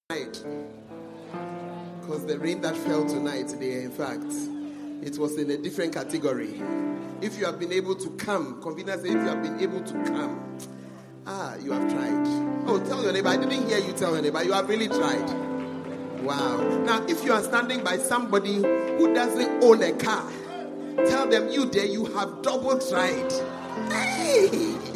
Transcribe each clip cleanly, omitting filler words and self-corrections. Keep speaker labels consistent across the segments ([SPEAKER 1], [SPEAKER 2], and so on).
[SPEAKER 1] Because the rain that fell tonight there, in fact, it was in a different category. If you have been able to come, convener says, if you have been able to come, you have tried. Oh, tell your neighbor. I didn't hear you tell your neighbor. You have really tried. Wow. Now, if you are standing by somebody who doesn't own a car, tell them you have double tried. Hey!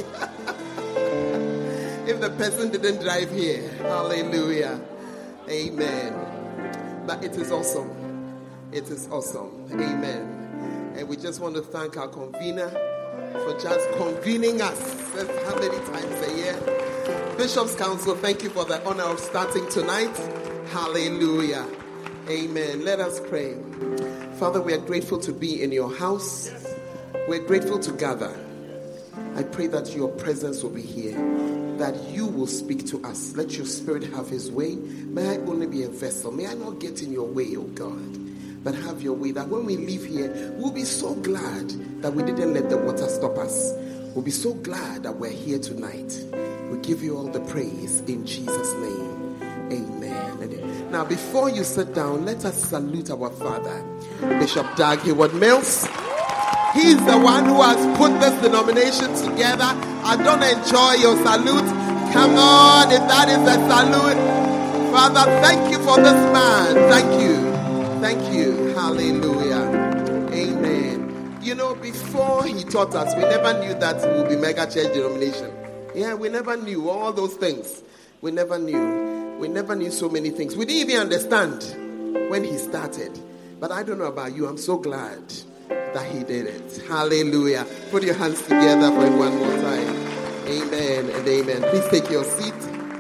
[SPEAKER 1] If the person didn't drive here, hallelujah. Amen. But it is awesome. It is awesome. Amen. And we just want to thank our convener for just convening us. That's how many times a year? Bishop's Council, thank you for the honor of starting tonight. Hallelujah. Amen. Let us pray. Father, we are grateful to be in your house. We're grateful to gather. I pray that your presence will be here, that you will speak to us. Let your spirit have his way. May I only be a vessel. May I not get in your way, oh God, but have your way, that when we leave here, we'll be so glad that we didn't let the water stop us. We'll be so glad that we're here tonight. We give you all the praise in Jesus' name. Amen. Now, before you sit down, let us salute our father, Bishop Dag Heward-Mills. He's the one who has put this denomination together. I don't enjoy your salute. Come on, if that is a salute. Father, thank you for this man. Thank you. Thank you. Hallelujah. Amen. You know, before he taught us, we never knew that we would be mega church denomination. Yeah, we never knew all those things. We never knew. We never knew so many things. We didn't even understand when he started. But I don't know about you. I'm so glad that he did it. Hallelujah. Put your hands together for him one more time. Amen and amen. Please take your seat.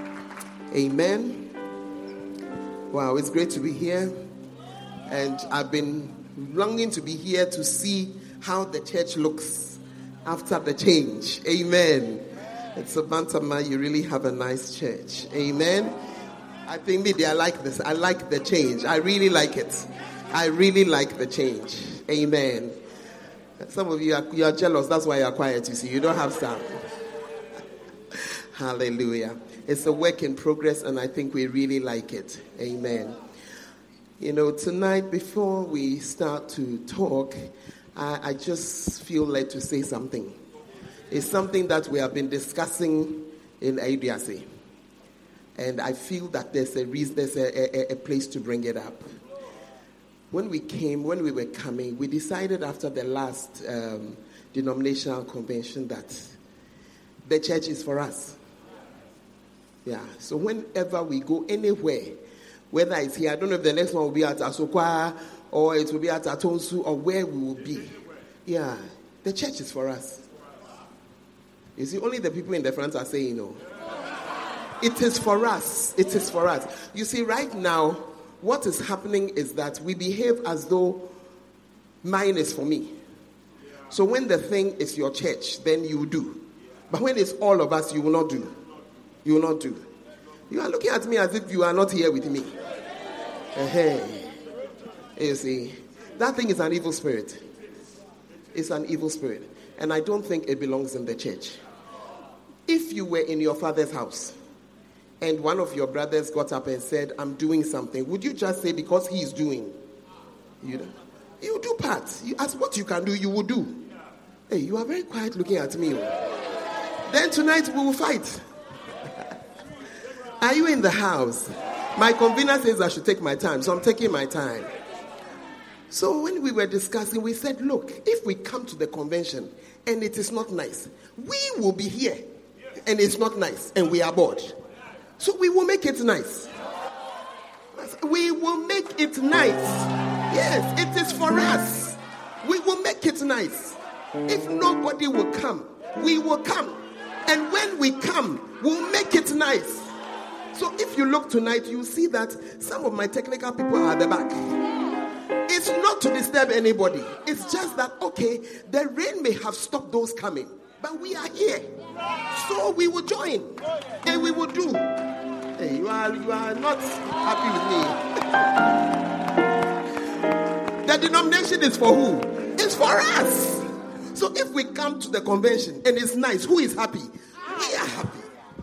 [SPEAKER 1] Amen. Wow, it's great to be here. And I've been longing to be here to see how the church looks after the change. Amen. It's a Bantama. You really have a nice church. Amen. I think maybe I like this. I like the change. I really like it. I really like the change. Amen. Some of you are jealous. That's why you are quiet, you see. You don't have sound. Hallelujah. It's a work in progress, and I think we really like it. Amen. You know, tonight, before we start to talk, I just feel led to say something. It's something that we have been discussing in Adiasi. And I feel that there's a reason, there's a place to bring it up. When we were coming, we decided after the last denominational convention that the church is for us. Yeah. So whenever we go anywhere, whether it's here, I don't know if the next one will be at Asokwa or it will be at Atonsu or where we will be. Yeah. The church is for us. You see, only the people in the front are saying no. It is for us. It is for us. You see, right now, what is happening is that we behave as though mine is for me. So when the thing is your church, then you do. But when it's all of us, you will not do. You will not do. You are looking at me as if you are not here with me. You see, that thing is an evil spirit. It's an evil spirit. And I don't think it belongs in the church. If you were in your father's house, and one of your brothers got up and said, I'm doing something, would you just say because he is doing? You do part. As what you can do, you will do. Hey, you are very quiet looking at me. Then tonight we will fight. Are you in the house? My convener says I should take my time, so I'm taking my time. So when we were discussing, we said, look, if we come to the convention and it is not nice, we will be here and it's not nice and we are bored. So we will make it nice. We will make it nice. Yes, it is for us. We will make it nice. If nobody will come, we will come. And when we come, we'll make it nice. So if you look tonight, you'll see that some of my technical people are at the back. It's not to disturb anybody. It's just that, okay, the rain may have stopped those coming. But we are here. So we will join. And we will do. Hey, you are not happy with me. The denomination is for who? It's for us. So if we come to the convention and it's nice, who is happy? We are happy. If we come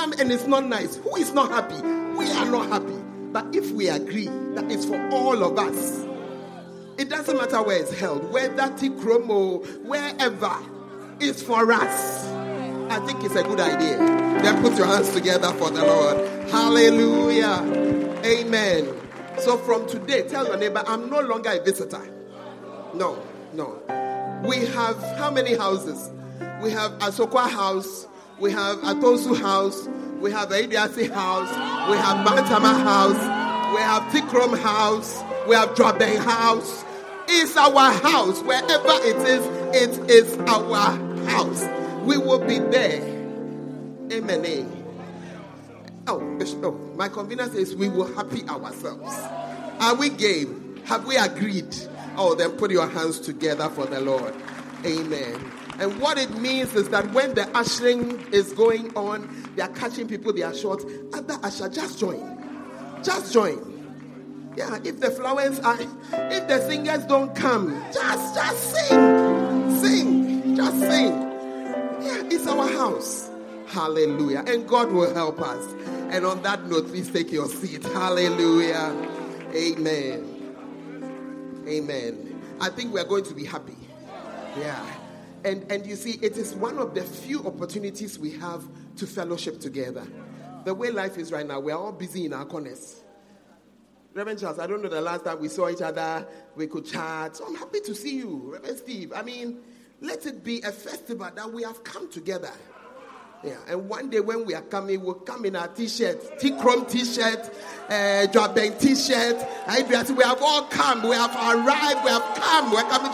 [SPEAKER 1] come and it's not nice. Who is not happy? We are not happy. But if we agree that it's for all of us, it doesn't matter where it's held, whether Tikrom or wherever, it's for us. I think it's a good idea. Then put your hands together for the Lord. Hallelujah. Amen. So from today, tell your neighbor, I'm no longer a visitor. No. We have how many houses? We have Asokwa house. We have Atonsu house. We have Aidiasi house. We have Bantama house. We have Tikrom house. We have Jobeng house. It's our house. Wherever it is our house. We will be there. Amen. Oh, Bishop, my convener says we will happy ourselves. Are we game? Have we agreed? Oh, then put your hands together for the Lord. Amen. And what it means is that when the ushering is going on, they are catching people, they are short. Other usher, just join. Just join. Yeah, if the flowers are, if the singers don't come, just sing. Sing. Just sing. Yeah, it's our house. Hallelujah. And God will help us. And on that note, please take your seat. Hallelujah. Amen. Amen. I think we are going to be happy. Yeah. And you see, it is one of the few opportunities we have to fellowship together. The way life is right now, we are all busy in our corners. Reverend Charles, I don't know the last time we saw each other, we could chat. So I'm happy to see you, Reverend Steve. I mean, let it be a festival that we have come together. Yeah, and one day when we are coming, we'll come in our t-shirts, Tikrom t-shirt, Jobeng t-shirt. We have all come, we have arrived, we have come, we're coming.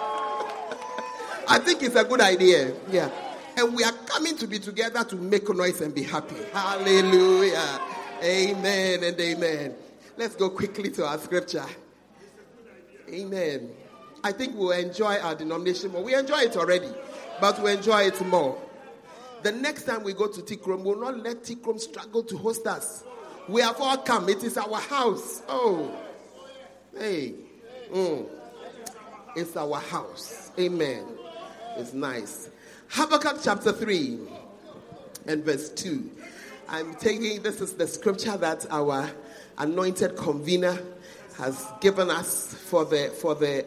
[SPEAKER 1] I think it's a good idea. Yeah. And we are coming to be together to make a noise and be happy. Hallelujah. Amen and amen. Let's go quickly to our scripture. Amen. I think we'll enjoy our denomination more. We enjoy it already, but we'll enjoy it more. The next time we go to Tikrom, we'll not let Tikrom struggle to host us. We have all come. It is our house. Oh. Hey. It's our house. Amen. It's nice. Habakkuk chapter 3 and verse 2. I'm taking, this is the scripture that our anointed convener has given us for the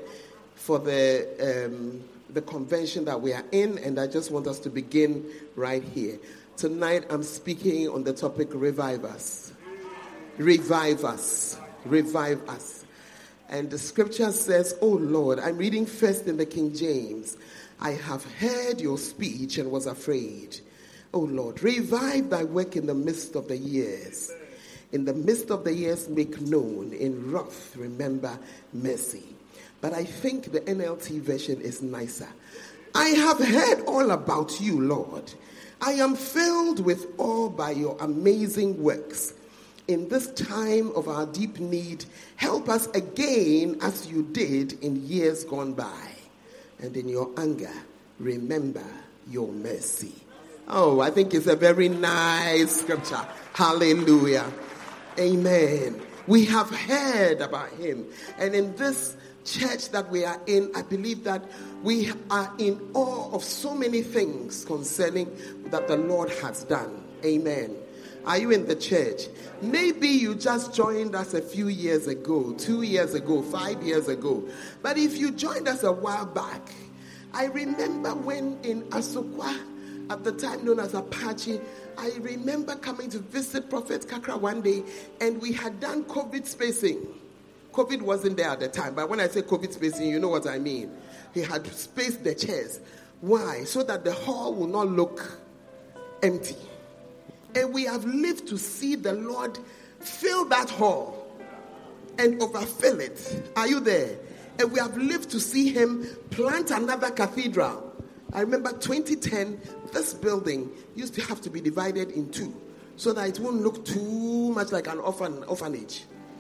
[SPEAKER 1] convention that we are in, and I just want us to begin right here. Tonight I'm speaking on the topic revive us. Revive us. Revive us. And the scripture says, oh Lord, I'm reading first in the King James. I have heard your speech and was afraid. O Lord, revive thy work in the midst of the years. In the midst of the years, make known. In wrath, remember mercy. But I think the NLT version is nicer. I have heard all about you, Lord. I am filled with awe by your amazing works. In this time of our deep need, help us again as you did in years gone by. And in your anger, remember your mercy. Oh, I think it's a very nice scripture. Hallelujah. Amen. We have heard about him. And in this church that we are in, I believe that we are in awe of so many things concerning that the Lord has done. Amen. Are you in the church? Maybe you just joined us a few years ago, 2 years ago, 5 years ago. But if you joined us a while back, I remember when in Asokwa, at the time known as Apache, I remember coming to visit Prophet Kakra one day, and we had done COVID spacing. COVID wasn't there at the time, but when I say COVID spacing, you know what I mean. He had spaced the chairs. Why? So that the hall will not look empty. And we have lived to see the Lord fill that hall and overfill it. Are you there? And we have lived to see him plant another cathedral. I remember 2010, this building used to have to be divided in two so that it won't look too much like an orphanage.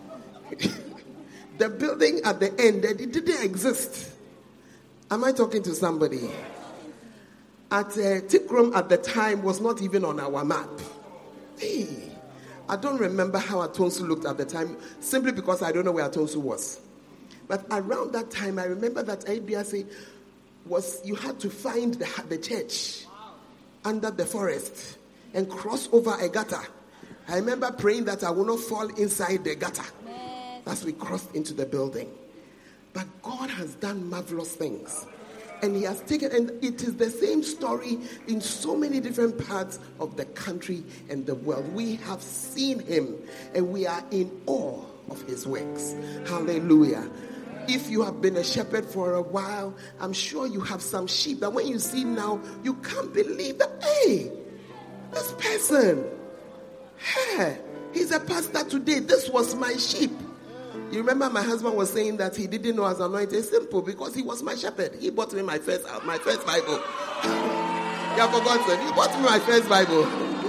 [SPEAKER 1] The building at the end, it didn't exist. Am I talking to somebody? At Tikrom at the time was not even on our map. Hey, I don't remember how Atonsu looked at the time, simply because I don't know where Atonsu was. But around that time, I remember that ABSA was, you had to find the church under the forest. and cross over a gutter. I remember praying that I will not fall inside the gutter as we crossed into the building. But God has done marvelous things. And he has taken, and it is the same story in so many different parts of the country and the world. We have seen him and we are in awe of his works. Hallelujah. If you have been a shepherd for a while, I'm sure you have some sheep that when you see him now, you can't believe that, hey, this person, hey, he's a pastor today. This was my sheep. You remember my husband was saying that he didn't know I was anointed. Simple, because he was my shepherd. He bought me my first Bible. You have forgotten. He bought me my first Bible.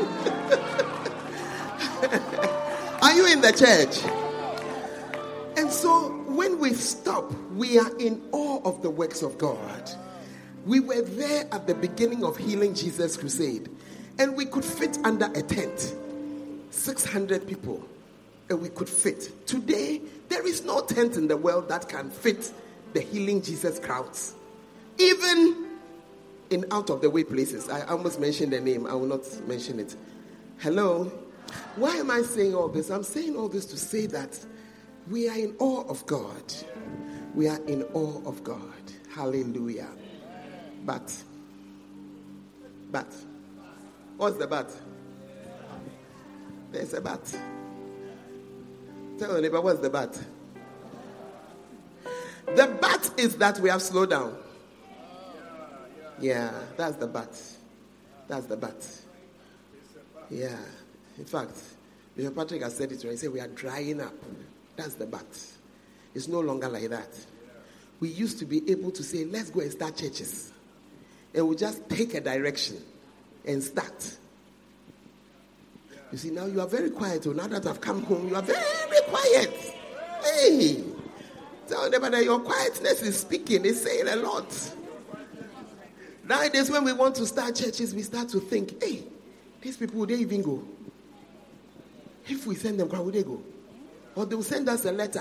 [SPEAKER 1] Are you in the church? And so when we stop, we are in awe of the works of God. We were there at the beginning of Healing Jesus Crusade, and we could fit under a tent, 600 people. And we could fit. Today, there is no tent in the world that can fit the Healing Jesus crowds. Even in out of the way places. I almost mentioned the name. I will not mention it. Hello? Why am I saying all this? I'm saying all this to say that we are in awe of God. We are in awe of God. Hallelujah. But, what's the but? There's a but. Tell your neighbor, what's the but? The but is that we have slowed down. Yeah, that's the but. That's the but. Yeah. In fact, Bishop Patrick has said it right. He said we are drying up. That's the but. It's no longer like that. We used to be able to say, let's go and start churches. And we just take a direction and start. You see, now you are very quiet. Now that I've come home, you are very quiet. Hey, tell them that your quietness is speaking. It's saying a lot. Nowadays, when we want to start churches, we start to think, hey, these people, would they even go? If we send them, where would they go? Or they will send us a letter.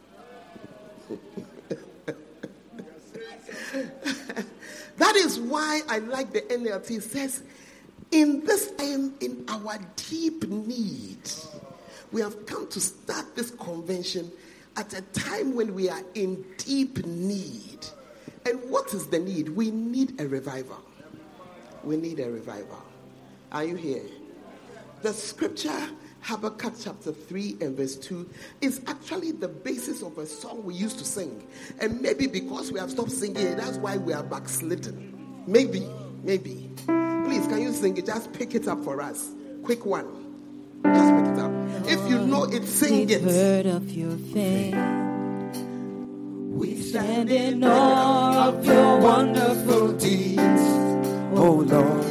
[SPEAKER 1] That is why I like the NLT. It says, in this time, in our deep need, we have come to start this convention at a time when we are in deep need. And what is the need? We need a revival. We need a revival. Are you here? The scripture, Habakkuk chapter 3 and verse 2, is actually the basis of a song we used to sing. And maybe because we have stopped singing it, that's why we are backslidden. Maybe. Please, can you sing it? Just pick it up for us. Quick one. Just pick it up. If you know it, sing it.
[SPEAKER 2] Heard of your fame. We stand in awe of your wonderful deeds.
[SPEAKER 3] Oh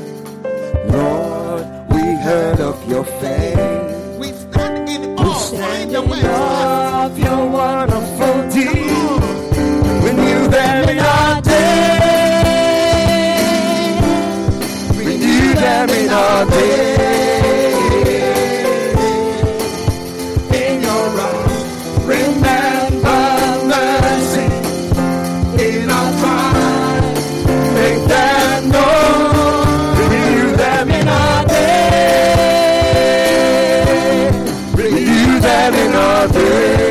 [SPEAKER 3] Lord, we heard of your fame.
[SPEAKER 1] We stand in awe
[SPEAKER 3] of your wonderful deeds. We knew them in our day. We knew them in our day. In your arms, remember mercy. In our time, make them known. We knew them in our day. We knew them in our day.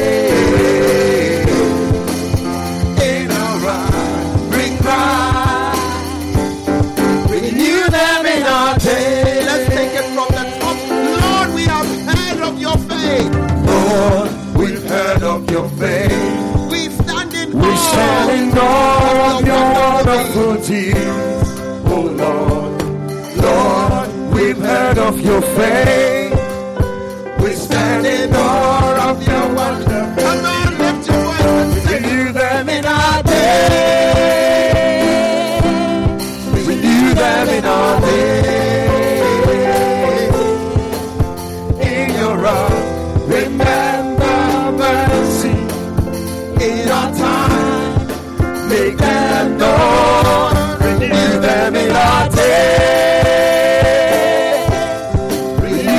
[SPEAKER 3] Your faith.
[SPEAKER 1] We stand in
[SPEAKER 3] awe of your wonderful deeds. Oh Lord, we've heard of your faith. We stand in awe of your wonderful. Come on, lift your voice and sing. We knew them in our day. We knew them in our day. In your arms, remember mercy. In our time, make them known. Renew them in our day. Renew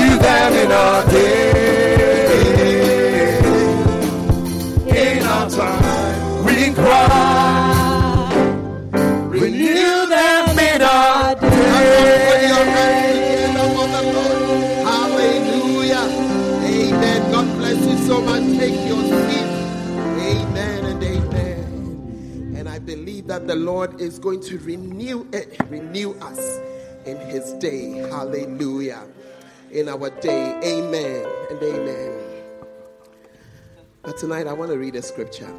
[SPEAKER 1] believe that the Lord is going to renew us in his day. Hallelujah. In our day. Amen and amen. But tonight I want to read a scripture.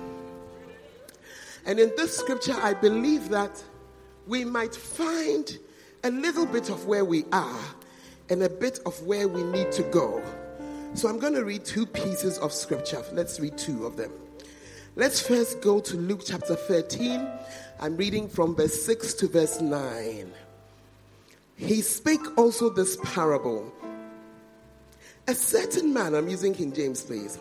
[SPEAKER 1] And in this scripture, I believe that we might find a little bit of where we are and a bit of where we need to go. So I'm going to read two pieces of scripture. Let's read two of them. Let's first go to Luke chapter 13. I'm reading from verse 6 to verse 9. He spake also this parable. A certain man, I'm using King James, please.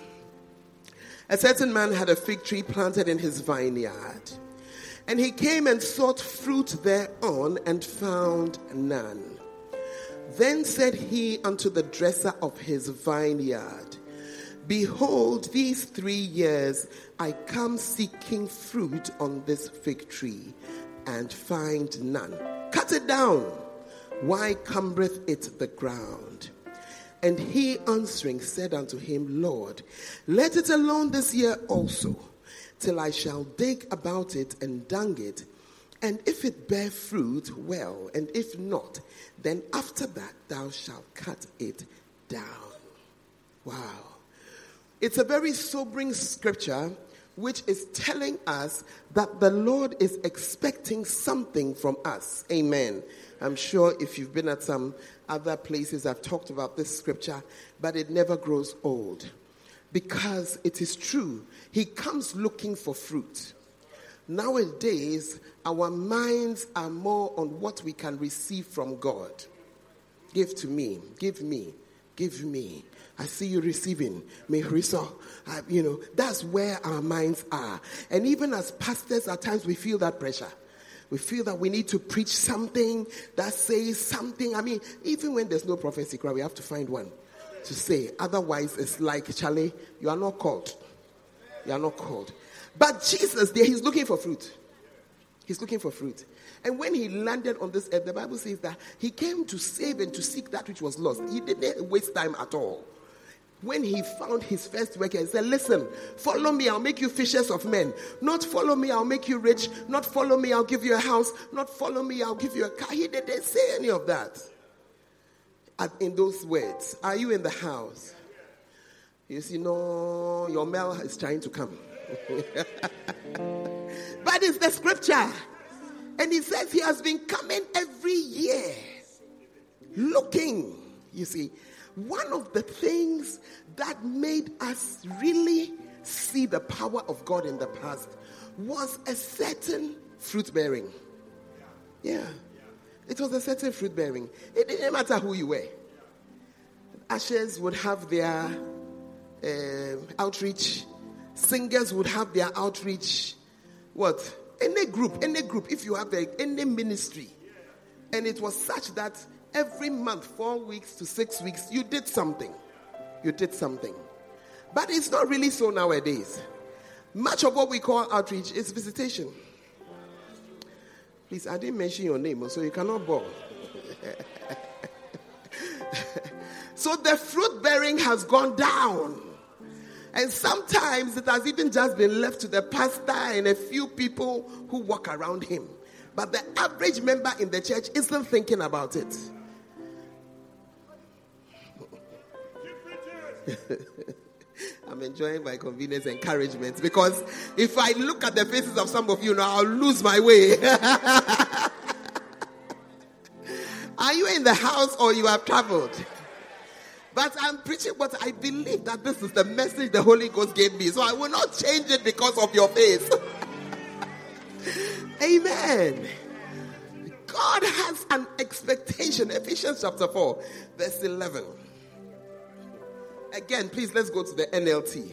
[SPEAKER 1] A certain man had a fig tree planted in his vineyard. And he came and sought fruit thereon and found none. Then said he unto the dresser of his vineyard, Behold, these 3 years I come seeking fruit on this fig tree, and find none. Cut it down. Why cumbereth it the ground? And he answering said unto him, Lord, let it alone this year also, till I shall dig about it and dung it. And if it bear fruit, well, and if not, then after that thou shalt cut it down. Wow. It's a very sobering scripture which is telling us that the Lord is expecting something from us. Amen. I'm sure if you've been at some other places, I've talked about this scripture, but it never grows old. Because it is true, he comes looking for fruit. Nowadays, our minds are more on what we can receive from God. Give to me, give me, give me. I see you receiving. That's where our minds are. And even as pastors, at times we feel that pressure. We feel that we need to preach something that says something. I mean, even when there's no prophecy, we have to find one to say. Otherwise, it's like, Charlie, you are not called. You are not called. But Jesus, there, he's looking for fruit. He's looking for fruit. And when he landed on this earth, the Bible says that he came to save and to seek that which was lost. He didn't waste time at all. When he found his first worker, he said, listen, follow me, I'll make you fishers of men. Not follow me, I'll make you rich. Not follow me, I'll give you a house. Not follow me, I'll give you a car. He didn't say any of that. In those words, are you in the house? You see, no, your mail is trying to come. But it's the scripture. And he says he has been coming every year. Looking, you see. One of the things that made us really see the power of God in the past was a certain fruit bearing. Yeah. It was a certain fruit bearing. It didn't matter who you were. Ushers would have their outreach. Singers would have their outreach. What? Any group, if you have any ministry. And it was such that every month, 4 weeks to 6 weeks, you did something. You did something. But it's not really so nowadays. Much of what we call outreach is visitation. Please, I didn't mention your name, so you cannot bore. So the fruit bearing has gone down. And sometimes it has even just been left to the pastor and a few people who walk around him. But the average member in the church isn't thinking about it. I'm enjoying my convenience encouragement, because if I look at the faces of some of you now, I'll lose my way. Are you in the house or you have traveled? But I'm preaching what I believe that this is the message the Holy Ghost gave me. So I will not change it because of your face. Amen. God has an expectation. Ephesians chapter 4, verse 11. Again, please, let's go to the NLT.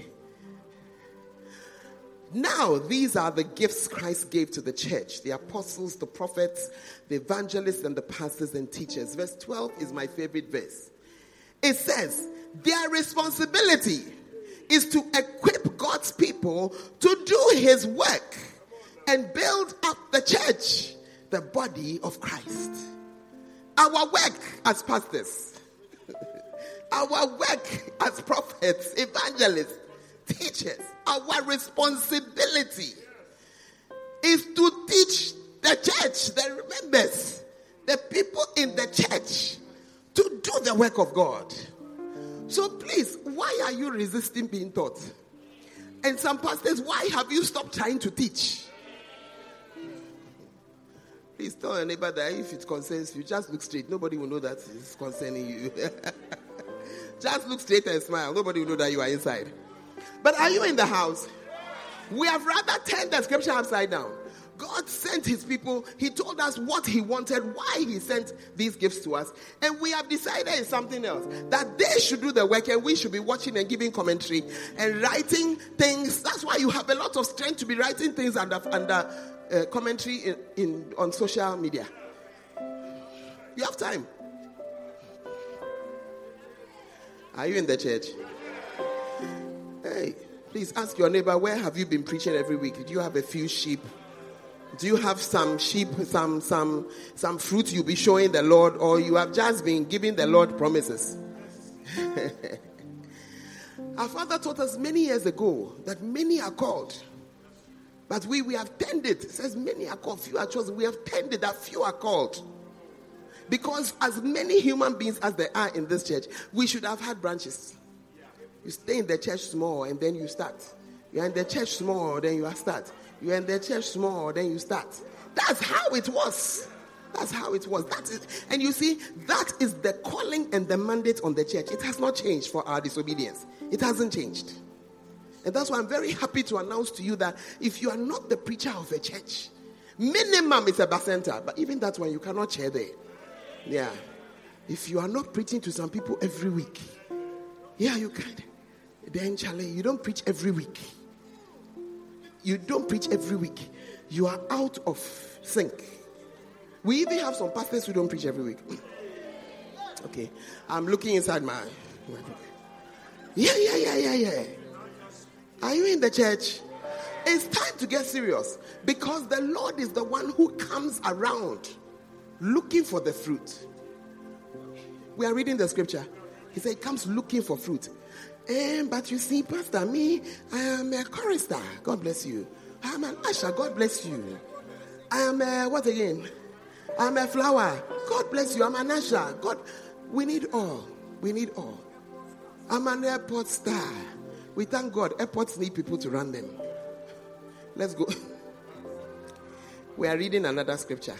[SPEAKER 1] Now, these are the gifts Christ gave to the church: the apostles, the prophets, the evangelists, and the pastors and teachers. Verse 12 is my favorite verse. It says, their responsibility is to equip God's people to do his work and build up the church, the body of Christ. Our work as pastors, our work as prophets, evangelists, teachers, our responsibility is to teach the church, the members, the people in the church to do the work of God. So please, why are you resisting being taught? And some pastors, why have you stopped trying to teach? Please tell your neighbor that if it concerns you, just look straight. Nobody will know that it's concerning you. Just look straight and smile. Nobody will know that you are inside. But are you in the house? We have rather turned the scripture upside down. God sent his people. He told us what he wanted, why he sent these gifts to us. And we have decided it's something else. That they should do the work and we should be watching and giving commentary and writing things. That's why you have a lot of strength to be writing things under commentary on social media. You have time. Are you in the church? Hey, please ask your neighbor, where have you been preaching every week? Do you have a few sheep? Do you have some sheep, some fruit you'll be showing the Lord, or you have just been giving the Lord promises? Our father taught us many years ago that many are called, but we have tended. It says many are called, few are chosen. We have tended that few are called. Because as many human beings as there are in this church, we should have had branches. You stay in the church small and then you start. You're in the church small, then you start. You're in the church small, then you start. That's how it was. That's how it was. That is, and you see, that is the calling and the mandate on the church. It has not changed for our disobedience. It hasn't changed. And that's why I'm very happy to announce to you that if you are not the preacher of a church, minimum is a bacenta. But even that one, you cannot chair there. Yeah. If you are not preaching to some people every week, yeah, you can. Then, Charlie, you don't preach every week. You don't preach every week. You are out of sync. We even have some pastors who don't preach every week. Okay. I'm looking inside my book. Yeah. Are you in the church? It's time to get serious. Because the Lord is the one who comes around looking for the fruit. We are reading the scripture. He said he comes looking for fruit. But you see, Pastor, me, I am a chorister. God bless you. I am an usher. God bless you. I am a, what again? I am a flower. God bless you. I'm an usher. God, we need all. We need all. I'm an airport star. We thank God. Airports need people to run them. Let's go. We are reading another scripture.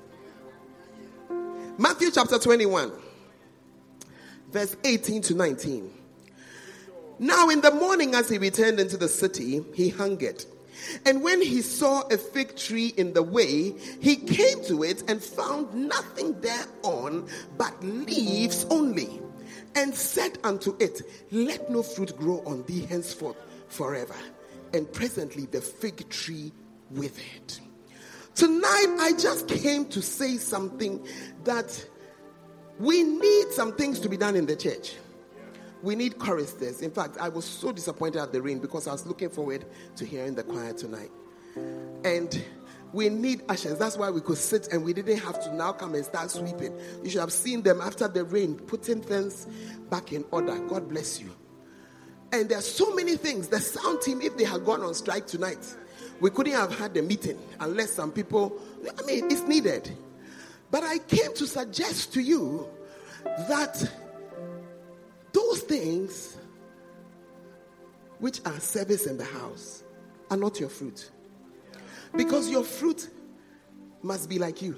[SPEAKER 1] Matthew chapter 21, verse 18 to 19. Now in the morning as he returned into the city, he hungered. And when he saw a fig tree in the way, he came to it and found nothing thereon but leaves only, and said unto it, let no fruit grow on thee henceforth forever. And presently the fig tree withered. Tonight I just came to say something that we need some things to be done in the church. We need choristers. In fact, I was so disappointed at the rain because I was looking forward to hearing the choir tonight. And we need ushers. That's why we could sit and we didn't have to now come and start sweeping. You should have seen them after the rain, putting things back in order. God bless you. And there are so many things. The sound team, if they had gone on strike tonight, we couldn't have had the meeting unless some people, it's needed. But I came to suggest to you that those things which are service in the house are not your fruit. Because your fruit must be like you.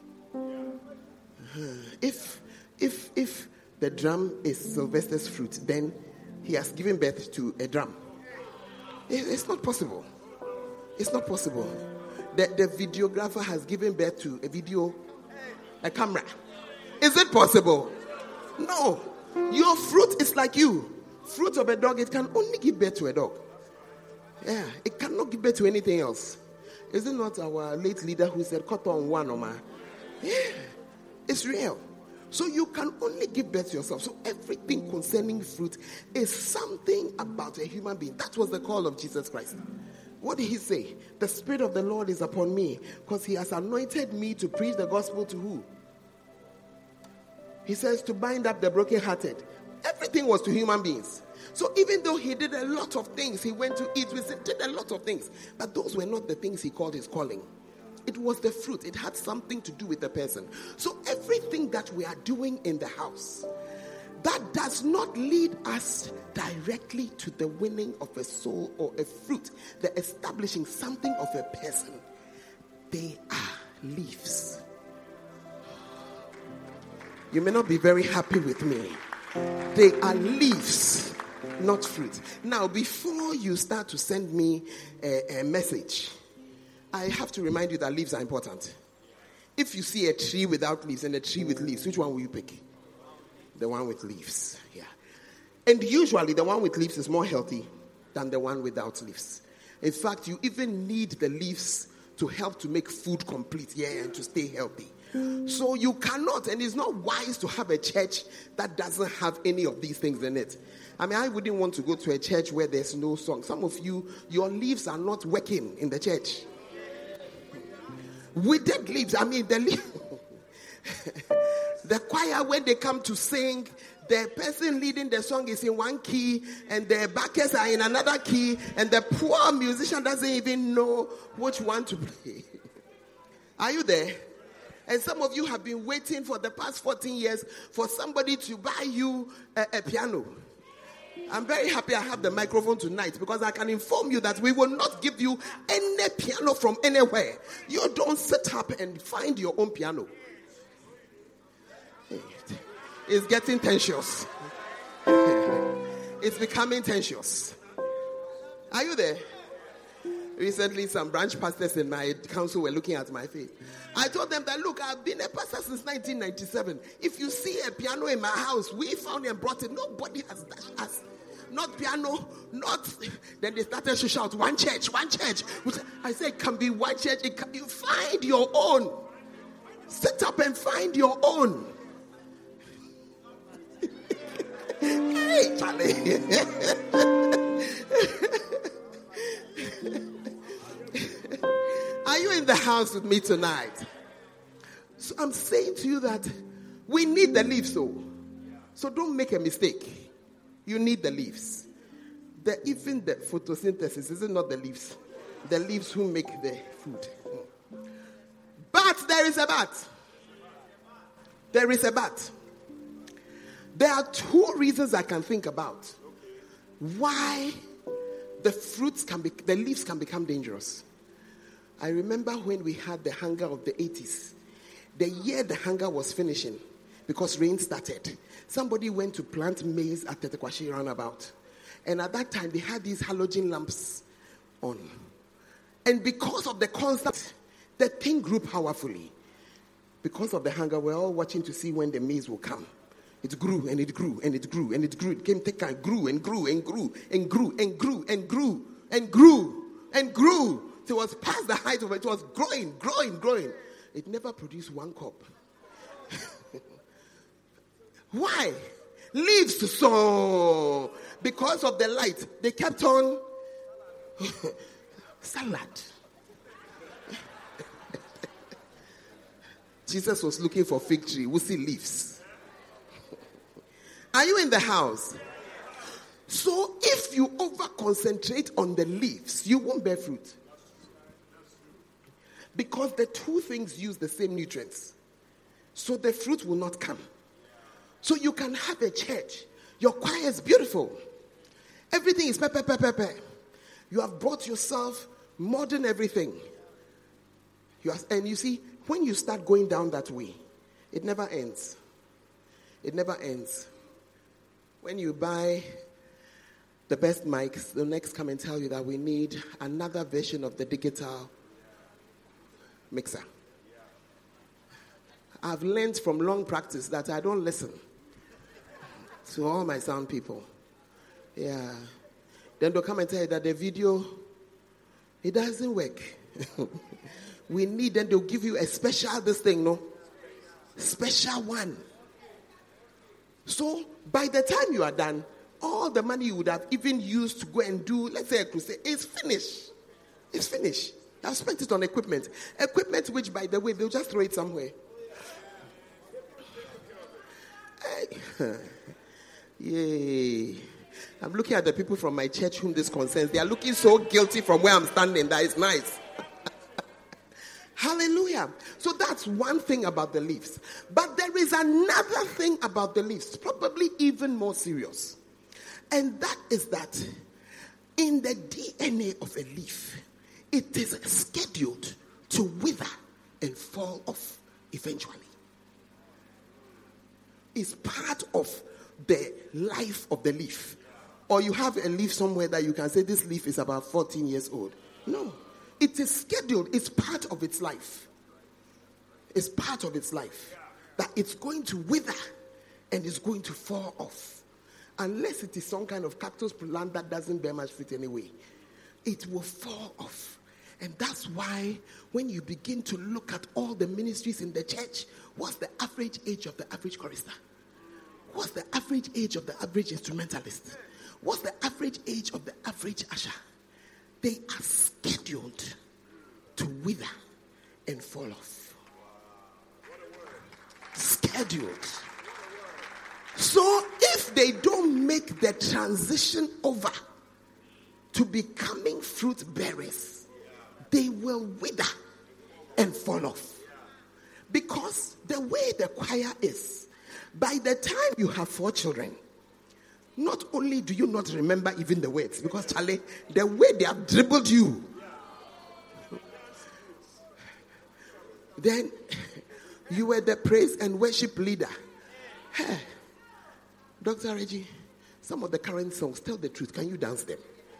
[SPEAKER 1] If the drum is Sylvester's fruit, then he has given birth to a drum. It's not possible. It's not possible. The videographer has given birth to a camera. Is it possible? No. Your fruit is like you. Fruit of a dog, it can only give birth to a dog. Yeah, it cannot give birth to anything else. Is it not our late leader who said, cut on one, Omar? Yeah, it's real. So you can only give birth to yourself. So everything concerning fruit is something about a human being. That was the call of Jesus Christ. What did he say? The Spirit of the Lord is upon me because he has anointed me to preach the gospel to who? He says to bind up the brokenhearted. Everything was to human beings. So even though he did a lot of things, he went to eat with him, did a lot of things, but those were not the things he called his calling. It was the fruit. It had something to do with the person. So everything that we are doing in the house that does not lead us directly to the winning of a soul or a fruit, the establishing something of a person, they are leaves. You may not be very happy with me. They are leaves, not fruit. Now, before you start to send me a message, I have to remind you that leaves are important. If you see a tree without leaves and a tree with leaves, which one will you pick? The one with leaves. Yeah. And usually the one with leaves is more healthy than the one without leaves. In fact, you even need the leaves to help to make food complete, and to stay healthy. So you cannot, and it's not wise to have a church that doesn't have any of these things in it. I mean, I wouldn't want to go to a church where there's no song. Some of you, your leaves are not working in the church. Withered leaves, I mean, the choir, when they come to sing, the person leading the song is in one key and the backers are in another key, and the poor musician doesn't even know which one to play. Are you there? And some of you have been waiting for the past 14 years for somebody to buy you a piano. I'm very happy I have the microphone tonight, because I can inform you that we will not give you any piano from anywhere. You don't sit up and find your own piano. It's getting tensious. It's becoming tensious. Are you there? Recently, some branch pastors in my council were looking at my face. I told them that, look, I've been a pastor since 1997. If you see a piano in my house, we found and brought it. Nobody has touched us. Not piano, not. Then they started to shout, one church, one church. Which I said, it can be one church. You find your own. Sit up and find your own. Hey, Charlie. Are you in the house with me tonight? So I'm saying to you that we need the leaves, so don't make a mistake. You need the leaves. Even the photosynthesis, is it not the leaves? The leaves who make the food. But there is a but. There is a but. There are two reasons I can think about why the leaves can become dangerous. I remember when we had the hunger of the 80s. The year the hunger was finishing, because rain started, somebody went to plant maize at the Tetekwashi roundabout. And at that time, they had these halogen lamps on. And because of the constant, the thing grew powerfully. Because of the hunger, we're all watching to see when the maize will come. It grew and it grew and it grew and it grew. It came thicker and grew and grew and grew and grew and grew and grew and grew and grew. It was past the height of it. It was growing. It never produced one cup. Why? Leaves so. Because of the light, they kept on. Salad. Jesus was looking for fig tree. We see leaves. Are you in the house? So if you over-concentrate on the leaves, you won't bear fruit. Because the two things use the same nutrients. So the fruit will not come. So you can have a church. Your choir is beautiful. Everything is pepper. You have brought yourself modern everything. And you see, when you start going down that way, it never ends. It never ends. When you buy the best mics, the next come and tell you that we need another version of the digital mixer. I've learned from long practice that I don't listen to all my sound people. Yeah. Then they'll come and tell you that the video, it doesn't work. We need, then they'll give you a special special one. So by the time you are done, all the money you would have even used to go and do, let's say a crusade, is finished. It's finished. I've spent it on equipment. Equipment which, by the way, they'll just throw it somewhere. Yay. I'm looking at the people from my church whom this concerns. They are looking so guilty from where I'm standing. That is nice. Hallelujah. So that's one thing about the leaves. But there is another thing about the leaves, probably even more serious. And that is that in the DNA of a leaf, it is scheduled to wither and fall off eventually. It's part of the life of the leaf. Or you have a leaf somewhere that you can say this leaf is about 14 years old. No. It is scheduled. It's part of its life. It's part of its life. That it's going to wither and it's going to fall off. Unless it is some kind of cactus plant that doesn't bear much fruit anyway. It will fall off. And that's why when you begin to look at all the ministries in the church, what's the average age of the average chorister? What's the average age of the average instrumentalist? What's the average age of the average usher? They are scheduled to wither and fall off. Scheduled. So if they don't make the transition over to becoming fruit bearers, they will wither and fall off. Because the way the choir is, by the time you have 4 children, not only do you not remember even the words, because Charlie, the way they have dribbled you, then you were the praise and worship leader. Hey, Dr. Reggie, some of the current songs, tell the truth, can you dance them?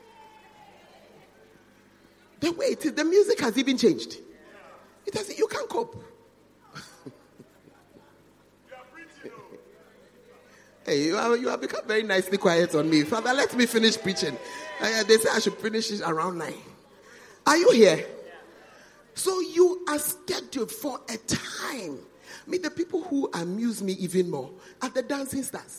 [SPEAKER 1] The way it is, the music has even changed. It has, you can't cope. Hey, you have become very nicely quiet on me. Father, let me finish preaching. They say I should finish it around 9. Are you here? So you are scheduled for a time. I mean, the people who amuse me even more are the dancing stars.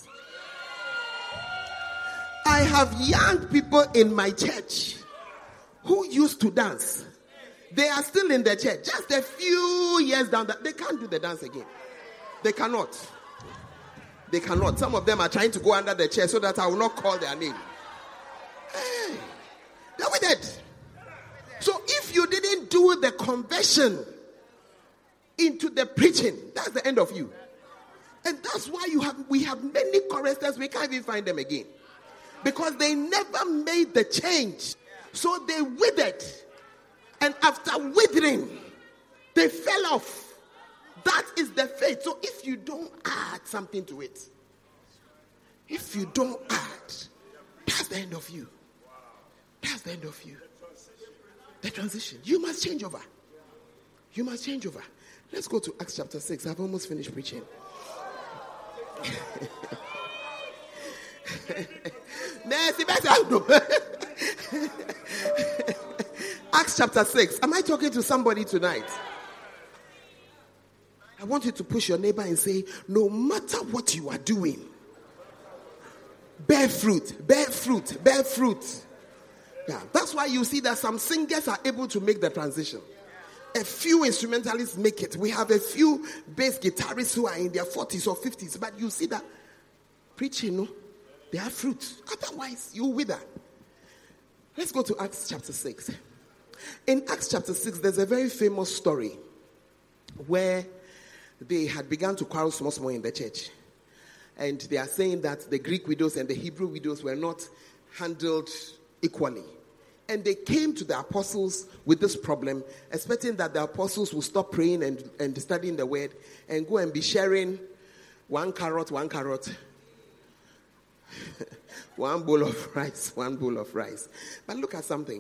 [SPEAKER 1] I have young people in my church who used to dance. They are still in the church. Just a few years down, they can't do the dance again. They cannot. They cannot. Some of them are trying to go under the chair so that I will not call their name. Hey, they're with it. So if you didn't do the conversion into the preaching, that's the end of you. And that's why we have many choristers, we can't even find them again. Because they never made the change. So they withered. And after withering, they fell off. That is the fate. So if you don't add something to it, if you don't add, that's the end of you. That's the end of you. The transition. You must change over. You must change over. Let's go to Acts chapter 6. I've almost finished preaching. Acts chapter 6. Am I talking to somebody tonight? I want you to push your neighbor and say, no matter what you are doing, bear fruit, bear fruit, bear fruit. Yeah, that's why you see that some singers are able to make the transition. A few instrumentalists make it. We have a few bass guitarists who are in their 40s or 50s. But you see that preaching, no, they have fruit. Otherwise, you wither. Let's go to Acts chapter 6. In Acts chapter 6, there's a very famous story where they had begun to quarrel small in the church. And they are saying that the Greek widows and the Hebrew widows were not handled equally. And they came to the apostles with this problem, expecting that the apostles will stop praying and studying the word and go and be sharing one carrot, one bowl of rice, one bowl of rice. But look at something.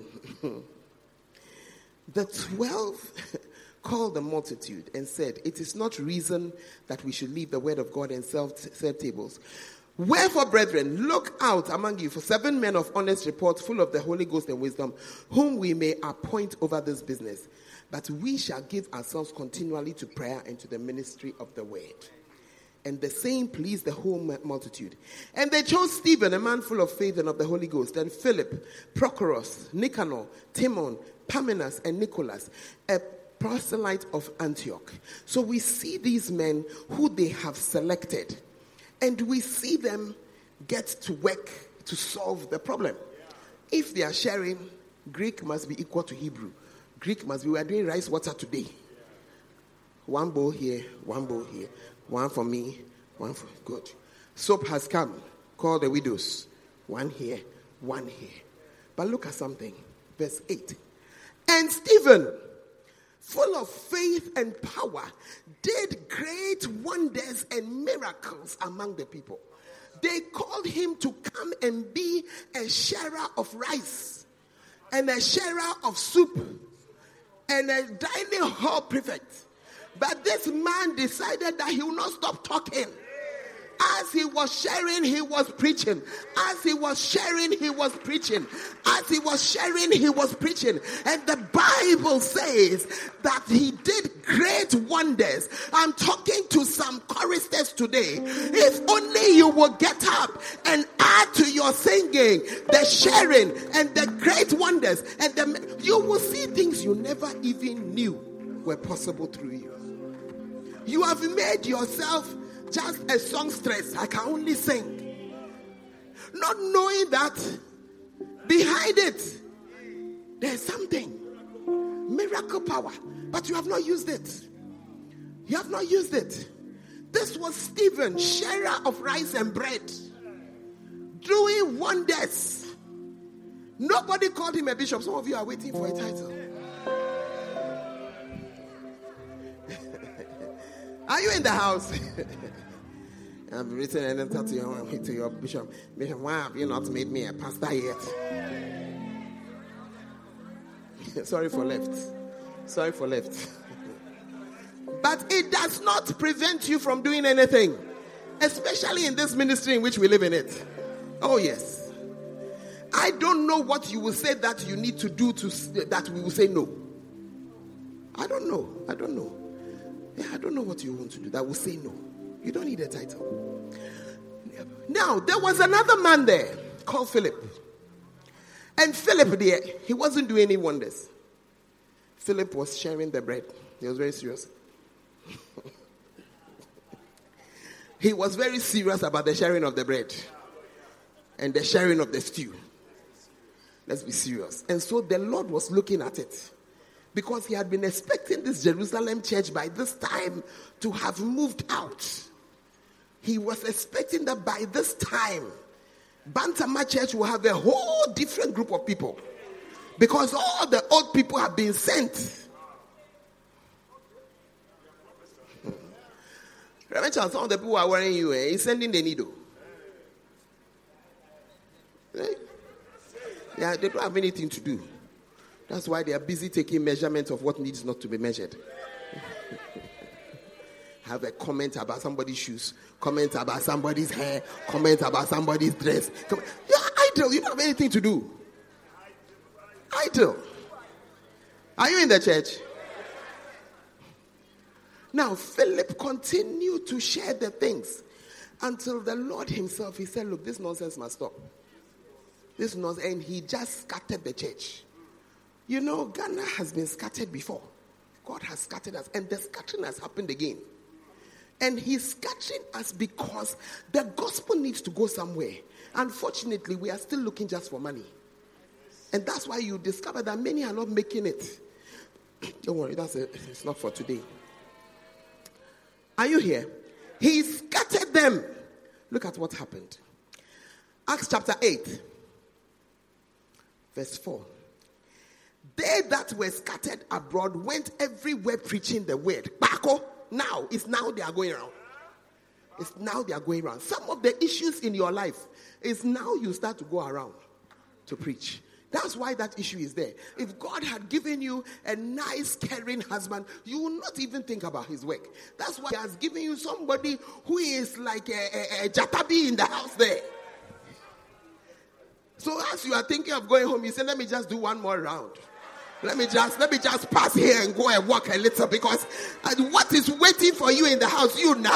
[SPEAKER 1] The 12 called the multitude and said, it is not reason that we should leave the word of God and serve tables. Wherefore, brethren, look out among you for 7 men of honest report, full of the Holy Ghost and wisdom, whom we may appoint over this business. But we shall give ourselves continually to prayer and to the ministry of the word. And the same pleased the whole multitude. And they chose Stephen, a man full of faith and of the Holy Ghost, and Philip, Prochorus, Nicanor, Timon, Parmenas, and Nicholas, a proselyte of Antioch. So we see these men who they have selected, and we see them get to work to solve the problem. If they are sharing, Greek must be equal to Hebrew. Greek must be, we are doing rice water today. One bowl here, one bowl here. One for me, one for, good. Soap has come, call the widows. One here, one here. But look at something. Verse 8. And Stephen, full of faith and power, did great wonders and miracles among the people. They called him to come and be a sharer of rice and a sharer of soup and a dining hall prefect. But this man decided that he will not stop talking. As he was sharing, he was preaching. As he was sharing, he was preaching. As he was sharing, he was preaching. And the Bible says that he did great wonders. I'm talking to some choristers today. If only you will get up and add to your singing the sharing and the great wonders, and you will see things you never even knew were possible through you. You have made yourself just a songstress. I can only sing. Not knowing that behind it, there's something. Miracle power. But you have not used it. You have not used it. This was Stephen, sharer of rice and bread, doing wonders. Nobody called him a bishop. Some of you are waiting for a title. Are you in the house? I've written an letter to your bishop. Bishop, why have you not made me a pastor yet? Sorry for left. But it does not prevent you from doing anything, especially in this ministry in which we live in it. Oh yes. I don't know what you will say that you need to do that we will say no. I don't know. Yeah, I don't know what you want to do that will say no. You don't need a title. Now, there was another man there called Philip. And Philip there, he wasn't doing any wonders. Philip was sharing the bread. He was very serious. He was very serious about the sharing of the bread and the sharing of the stew. Let's be serious. And so the Lord was looking at it, because he had been expecting this Jerusalem church by this time to have moved out. He was expecting that by this time, Bantama Church will have a whole different group of people, because all the old people have been sent. Reverend Charles, some of the people who are wearing you, he's sending the needle. Yeah, they don't have anything to do. That's why they are busy taking measurements of what needs not to be measured. Have a comment about somebody's shoes, comment about somebody's hair, comment about somebody's dress. You're idle. You don't have anything to do. Idle. Are you in the church? Now, Philip continued to share the things until the Lord himself, he said, look, this nonsense must stop. This nonsense, and he just scattered the church. You know, Ghana has been scattered before. God has scattered us, and the scattering has happened again. And he's scattering us because the gospel needs to go somewhere. Unfortunately, we are still looking just for money. And that's why you discover that many are not making it. Don't worry, it's not for today. Are you here? He scattered them. Look at what happened. Acts chapter 8, verse 4. They that were scattered abroad went everywhere preaching the word. Now they are going around. It's now they are going around. Some of the issues in your life is now you start to go around to preach. That's why that issue is there. If God had given you a nice, caring husband, you will not even think about his work. That's why he has given you somebody who is like a jatabi in the house there. So as you are thinking of going home, you say, let me just do one more round. Let me just pass here and go and walk a little, because what is waiting for you in the house,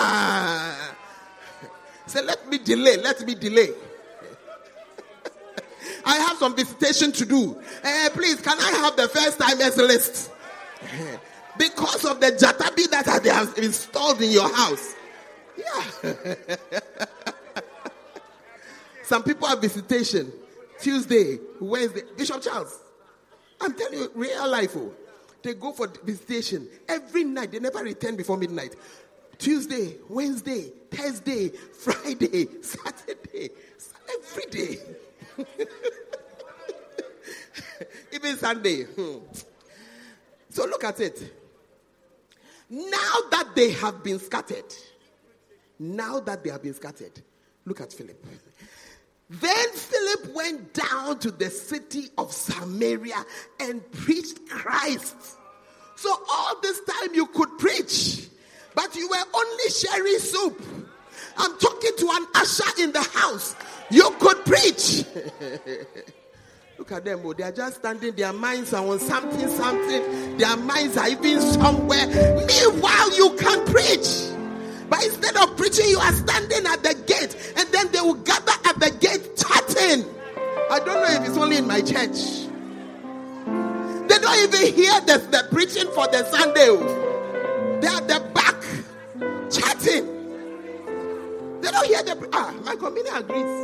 [SPEAKER 1] Say, let me delay. I have some visitation to do. Please, can I have the first timers list? Because of the jatabi that they have installed in your house. Yeah. Some people have visitation. Tuesday, Wednesday. Bishop Charles. I'm telling you, real life. Oh. They go for visitation every night. They never return before midnight. Tuesday, Wednesday, Thursday, Friday, Saturday. Every day. Even Sunday. So look at it. Now that they have been scattered. Look at Philip. Then Philip went down to the city of Samaria and preached Christ. So all this time you could preach, but you were only sharing soup. I'm talking to an usher in the house. You could preach. Look at them, they are just standing. Their minds are on something. Their minds are even somewhere. Meanwhile, you can preach. But instead of preaching, you are standing at the gate. And then they will gather at the gate chatting. I don't know if it's only in my church. They don't even hear the preaching for the Sunday. They are at the back chatting. They don't hear my community agrees.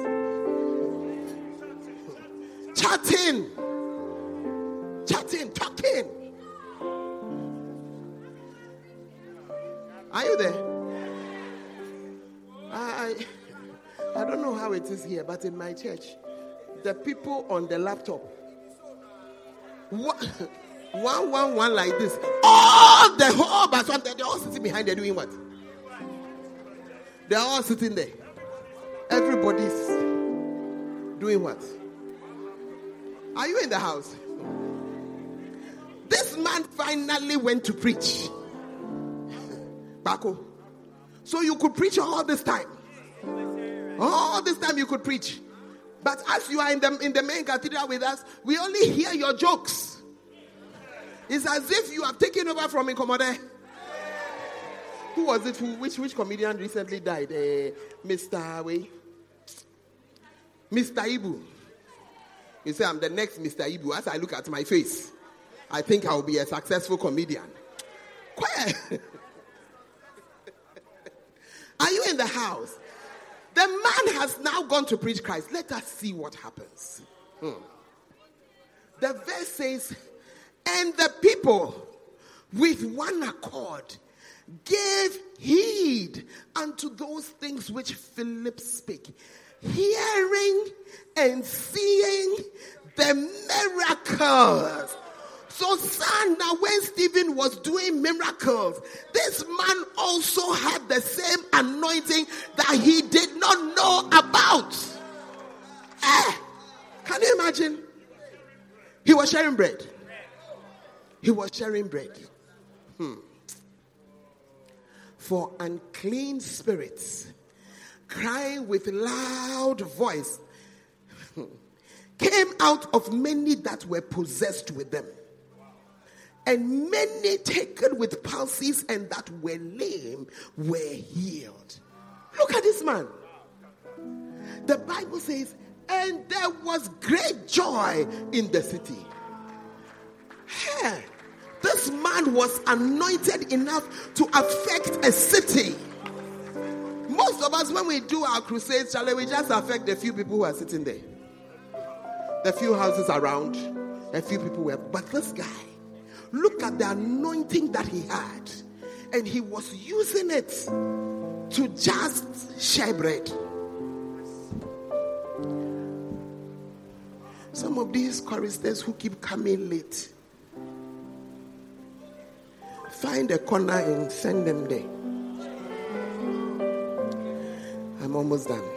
[SPEAKER 1] Chatting, talking. Are you there? I don't know how it is here, but in my church, the people on the laptop, one like this, all the whole but they're all sitting behind. They're doing what? They're all sitting there. Everybody's doing what? Are you in the house? This man finally went to preach. Bako. So you could preach all this time. All this time you could preach. But as you are in the main cathedral with us, we only hear your jokes. It's as if you have taken over from Incommode. Who was it? Which comedian recently died? Mr. Ibu. You say, I'm the next Mr. Ibu. As I look at my face, I think I will be a successful comedian. Quiet. Are you in the house? The man has now gone to preach Christ. Let us see what happens. The verse says, and the people with one accord gave heed unto those things which Philip spake, hearing and seeing the miracles. So, son, now when Stephen was doing miracles, this man also had the same anointing that he did not know about. Can you imagine? He was sharing bread. For unclean spirits, crying with loud voice, came out of many that were possessed with them. And many taken with palsies and that were lame were healed. Look at this man. The Bible says, and there was great joy in the city. Hey, this man was anointed enough to affect a city. Most of us, when we do our crusades, we just affect the few people who are sitting there. The few houses around, a few people were. But this guy, look at the anointing that he had. And he was using it to just share bread. Some of these choristers who keep coming late, find a corner and send them there. I'm almost done.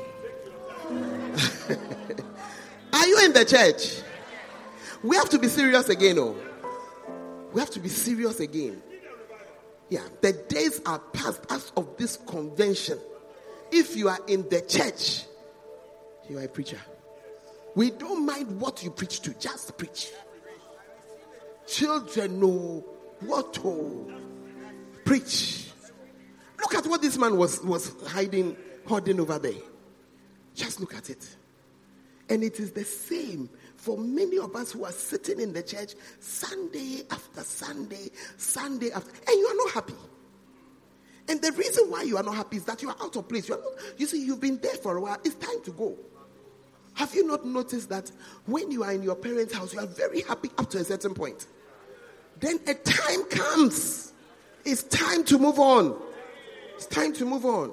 [SPEAKER 1] Are you in the church? We have to be serious again, We have to be serious again. Yeah, the days are past as of this convention. If you are in the church, you are a preacher. We don't mind what you preach to, just preach. Children know what to preach. Look at what this man was holding over there. Just look at it. And it is the same for many of us who are sitting in the church Sunday after Sunday, Sunday after, and you are not happy. And the reason why you are not happy is that you are out of place. You see, you've been there for a while. It's time to go. Have you not noticed that when you are in your parents' house, you are very happy up to a certain point? Then a time comes. It's time to move on. It's time to move on.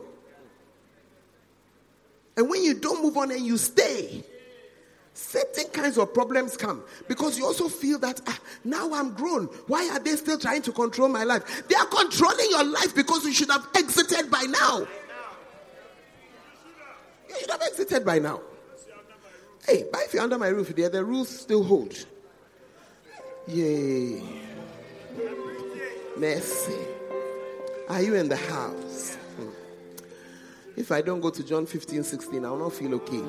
[SPEAKER 1] And when you don't move on and you stay, certain kinds of problems come. Because you also feel that, now I'm grown. Why are they still trying to control my life? They are controlling your life because you should have exited by now. You should have exited by now. Hey, but if you're under my roof, the rules still hold. Yay. Mercy. Are you in the house? If I don't go to John 15:16, I will not feel okay.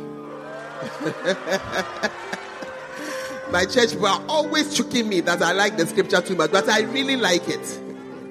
[SPEAKER 1] My church people are always choking me that I like the scripture too much, but I really like it.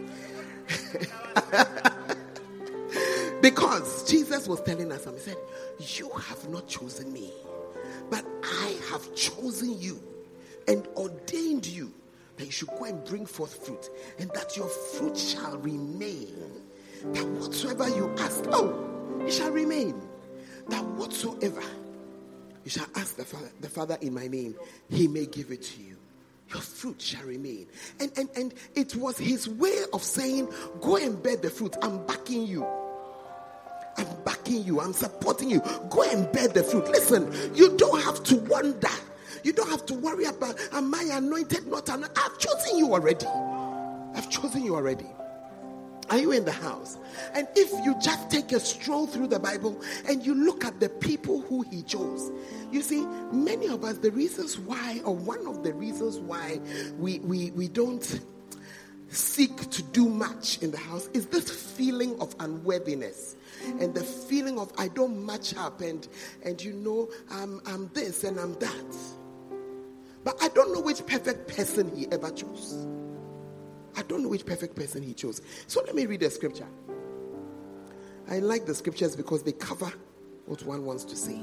[SPEAKER 1] Because Jesus was telling us, he said, you have not chosen me, but I have chosen you and ordained you that you should go and bring forth fruit, and that your fruit shall remain. That whatsoever you ask, it shall remain. That whatsoever you shall ask the Father in my name, he may give it to you. Your fruit shall remain. And it was his way of saying, go and bear the fruit. I'm backing you. I'm backing you. I'm supporting you. Go and bear the fruit. Listen, you don't have to wonder. You don't have to worry about, am I anointed, not anointed? I've chosen you already. I've chosen you already. Are you in the house? And if you just take a stroll through the Bible and you look at the people who he chose, you see, many of us, the reasons why, or one of the reasons why we don't seek to do much in the house is this feeling of unworthiness. And the feeling of I don't match up, and you know, I'm this and I'm that. But I don't know which perfect person he ever chose. I don't know which perfect person he chose. So let me read the scripture. I like the scriptures because they cover what one wants to say.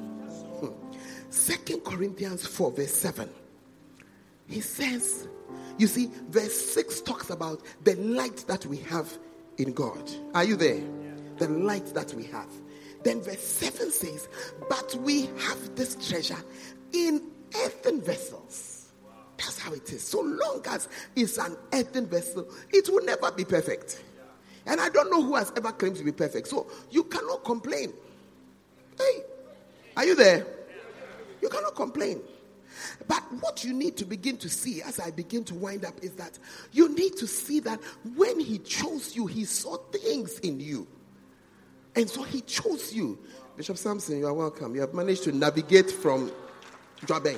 [SPEAKER 1] 2 Corinthians 4 verse 7. He says, you see, verse 6 talks about the light that we have in God. Are you there? The light that we have. Then verse 7 says, but we have this treasure in earthen vessels. That's how it is. So long as it's an earthen vessel, it will never be perfect. And I don't know who has ever claimed to be perfect. So you cannot complain. Hey, are you there? You cannot complain. But what you need to begin to see as I begin to wind up is that you need to see that when he chose you, he saw things in you. And so he chose you. Bishop Samson, you are welcome. You have managed to navigate from Joburg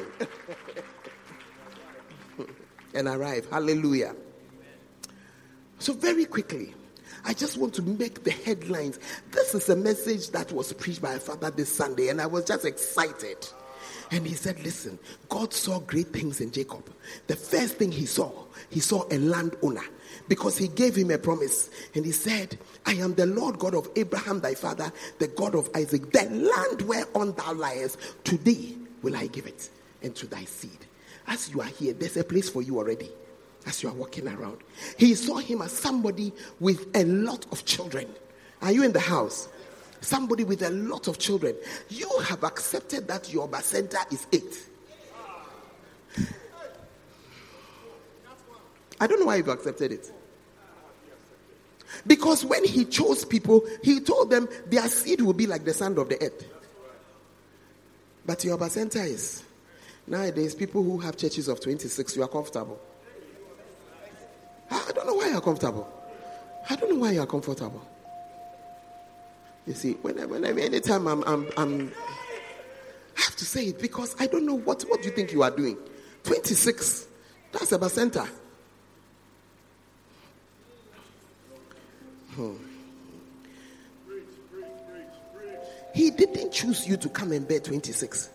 [SPEAKER 1] and arrive. Hallelujah. So very quickly, I just want to make the headlines. This is a message that was preached by a father this Sunday, and I was just excited. And he said, listen, God saw great things in Jacob. The first thing he saw a landowner, because he gave him a promise. And he said, I am the Lord God of Abraham thy father, the God of Isaac. The land whereon thou liest, to thee will I give it, and to thy seed. As you are here, there's a place for you already. As you are walking around, he saw him as somebody with a lot of children. Are you in the house? Somebody with a lot of children. You have accepted that your bacenta is 8. I don't know why you've accepted it. Because when he chose people, he told them their seed will be like the sand of the earth. But your bacenta is. Nowadays, people who have churches of 26, you are comfortable. I don't know why you're comfortable. I don't know why you're comfortable. You see, anytime I have to say it because I don't know what you think you are doing. 26, that's a bacenta. He didn't choose you to come and bear 26.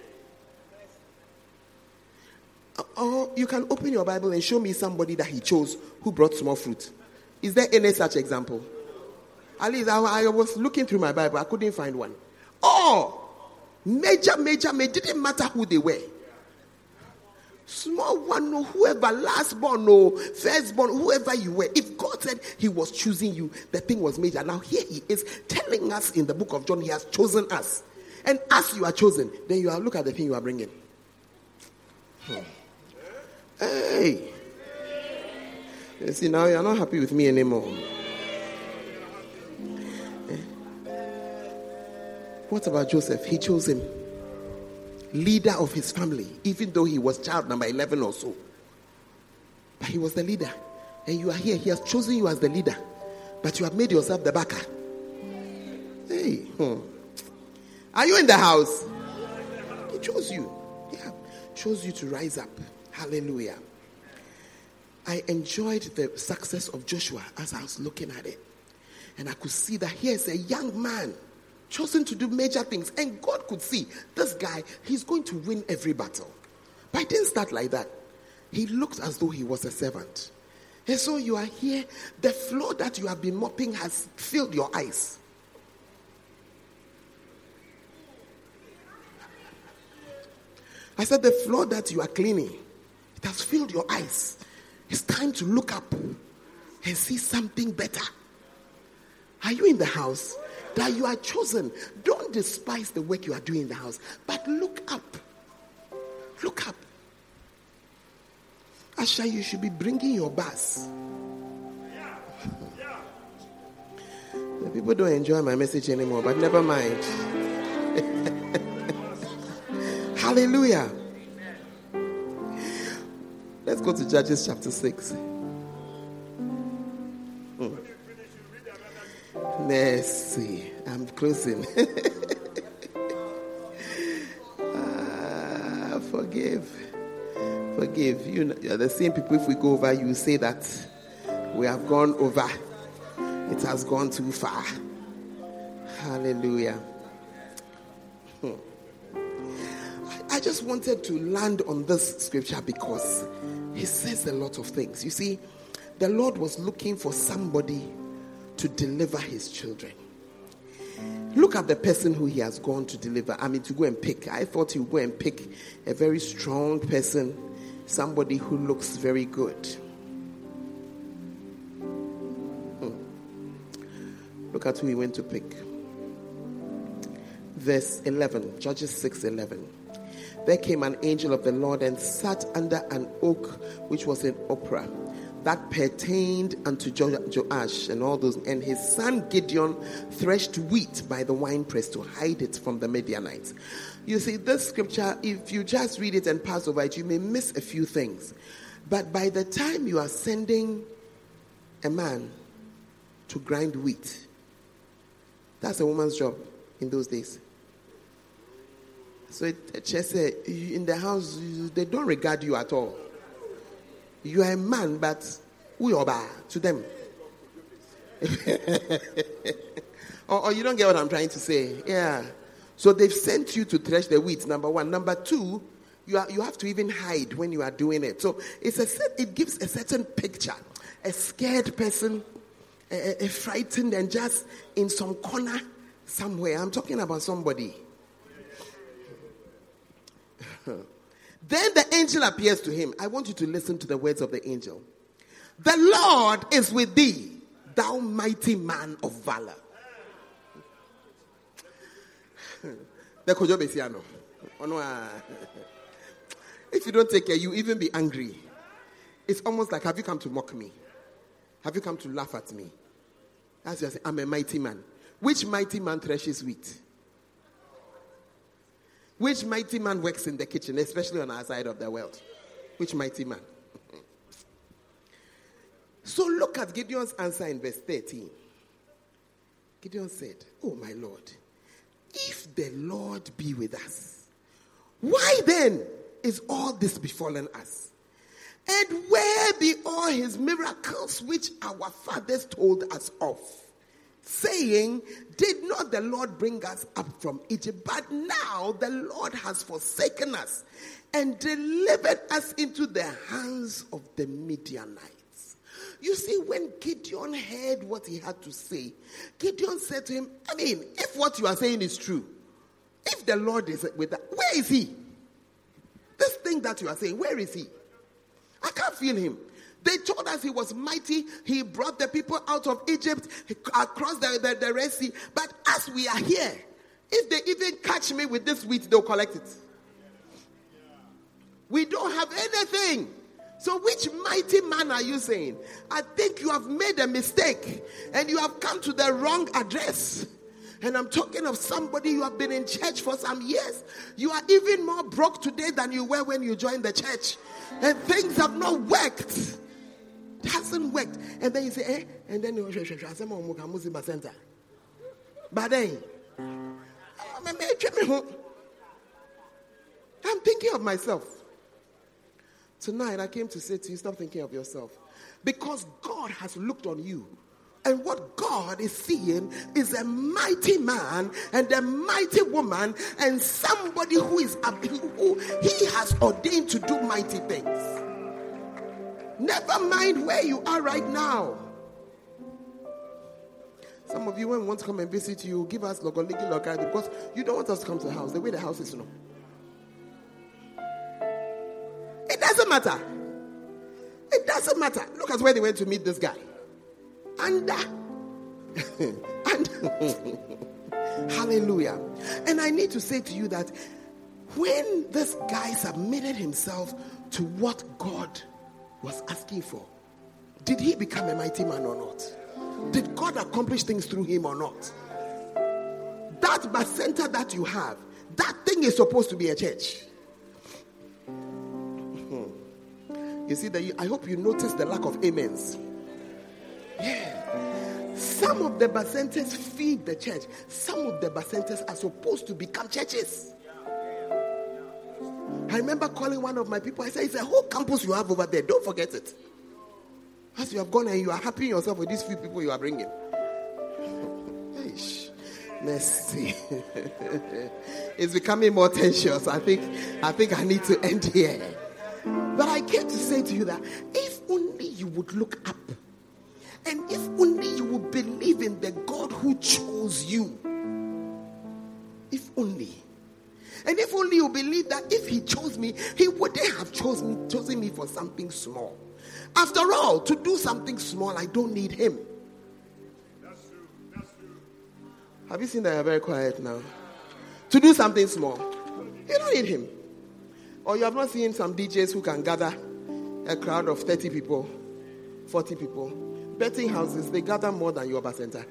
[SPEAKER 1] Or you can open your Bible and show me somebody that he chose who brought small fruit. Is there any such example? At least I was looking through my Bible. I couldn't find one. Oh, major, didn't matter who they were. Small one, no, whoever, last born, no, first born, whoever you were. If God said he was choosing you, the thing was major. Now here he is telling us in the book of John, he has chosen us. And as you are chosen, then you are look at the thing you are bringing. Hey. You see, now you are not happy with me anymore. What about Joseph? He chose him. Leader of his family, even though he was child number 11 or so. But he was the leader. And you are here. He has chosen you as the leader. But you have made yourself the backer. Hey. Are you in the house? He chose you. Yeah. Chose you to rise up. Hallelujah. I enjoyed the success of Joshua as I was looking at it. And I could see that here's a young man chosen to do major things. And God could see this guy, he's going to win every battle. But I didn't start like that. He looked as though he was a servant. And so you are here. The floor that you have been mopping has filled your eyes. I said the floor that you are cleaning, it has filled your eyes. It's time to look up and see something better. Are you in the house? That you are chosen. Don't despise the work you are doing in the house, but look up. Look up. Asha, you should be bringing your bus. The people don't enjoy my message anymore, but never mind. Hallelujah. Let's go to Judges chapter 6. Let's see. I'm closing. Forgive. You are the same people. If we go over, you say that we have gone over. It has gone too far. Hallelujah. I just wanted to land on this scripture because he says a lot of things. You see, the Lord was looking for somebody to deliver his children. Look at the person who he has gone to deliver. To go and pick. I thought he would go and pick a very strong person, somebody who looks very good. Look at who he went to pick. Verse 11, Judges 6:11. There came an angel of the Lord and sat under an oak which was in Ophrah, that pertained unto Joash and all those. And his son Gideon threshed wheat by the winepress to hide it from the Midianites. You see, this scripture, if you just read it and pass over it, you may miss a few things. But by the time you are sending a man to grind wheat, that's a woman's job in those days. So just say, in the house, they don't regard you at all. You are a man, but we are to them. or you don't get what I'm trying to say. Yeah. So they've sent you to thresh the wheat, number one. Number two, you have to even hide when you are doing it. So it gives a certain picture. A scared person, a frightened and just in some corner somewhere. I'm talking about somebody. Then the angel appears to him. I want you to listen to the words of the angel. The Lord is with thee, thou mighty man of valor. If you don't take care, you even be angry. It's almost like, have you come to mock me? Have you come to laugh at me? As you say, I'm a mighty man. Which mighty man threshes wheat? Which mighty man works in the kitchen, especially on our side of the world? Which mighty man? So look at Gideon's answer in verse 13. Gideon said, oh my Lord, if the Lord be with us, why then is all this befallen us? And where be all his miracles which our fathers told us of? Saying, did not the Lord bring us up from Egypt? But now the Lord has forsaken us and delivered us into the hands of the Midianites. You see, when Gideon heard what he had to say, Gideon said to him, if what you are saying is true, if the Lord is with us, where is he? This thing that you are saying, where is he? I can't feel him. They told us he was mighty. He brought the people out of Egypt, across the Red Sea. But as we are here, If they even catch me with this wheat, they'll collect it. We don't have anything. So which mighty man are you saying? I think you have made a mistake and you have come to the wrong address. And I'm talking of somebody you have been in church for some years. You are even more broke today than you were when you joined the church. And things have not worked. It hasn't worked. And then you say, and then you center. But then, I'm thinking of myself. Tonight, I came to say to you, stop thinking of yourself. Because God has looked on you. And what God is seeing is a mighty man and a mighty woman and somebody who he has ordained to do mighty things. Never mind where you are right now. Some of you, when we want to come and visit you, give us logoligi logadi because you don't want us to come to the house. The way the house is, It doesn't matter. It doesn't matter. Look at where they went to meet this guy. And hallelujah. And I need to say to you that when this guy submitted himself to what God was asking for, did he become a mighty man or not? Did God accomplish things through him or not? That center that you have, that thing is supposed to be a church. You see, I hope you notice the lack of amens. Yeah. Some of the bacentas feed the church. Some of the bacentas are supposed to become churches. I remember calling one of my people. I said, it's a whole campus you have over there. Don't forget it. As you have gone and you are happy yourself with these few people you are bringing. Mercy. It's becoming more tensious. I think I need to end here. But I came to say to you that if only you would look up, and if only you would believe in the God who chose you, if only, and if only you believe that if he chose me, he wouldn't have chosen me for something small. After all, to do something small, I don't need him.
[SPEAKER 3] That's true. That's true.
[SPEAKER 1] Have you seen that you're very quiet now? To do something small, you don't need him. Or you have not seen some DJs who can gather a crowd of 30 people, 40 people. Betting houses, they gather more than your center.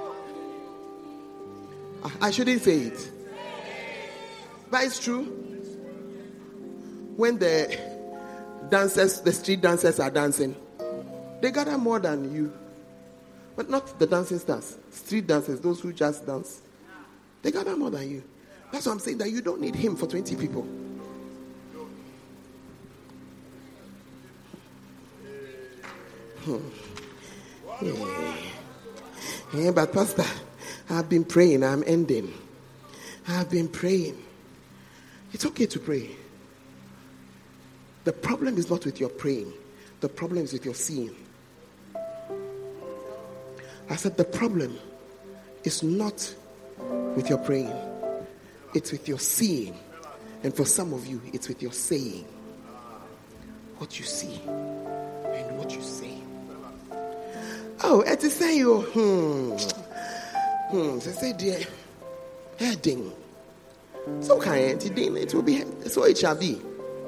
[SPEAKER 1] I shouldn't say it. But it's true. When the street dancers are dancing, they gather more than you. But not the dancing stars. Street dancers, those who just dance. They gather more than you. That's why I'm saying that you don't need him for 20 people. Yeah, but Pastor, I've been praying. I'm ending. I've been praying. It's okay to pray. The problem is not with your praying. The problem is with your seeing. I said the problem is not with your praying. It's with your seeing. And for some of you, it's with your saying. What you see and what you say. Oh, it is say you. Say dear, heading. So kind, it will be so it shall be.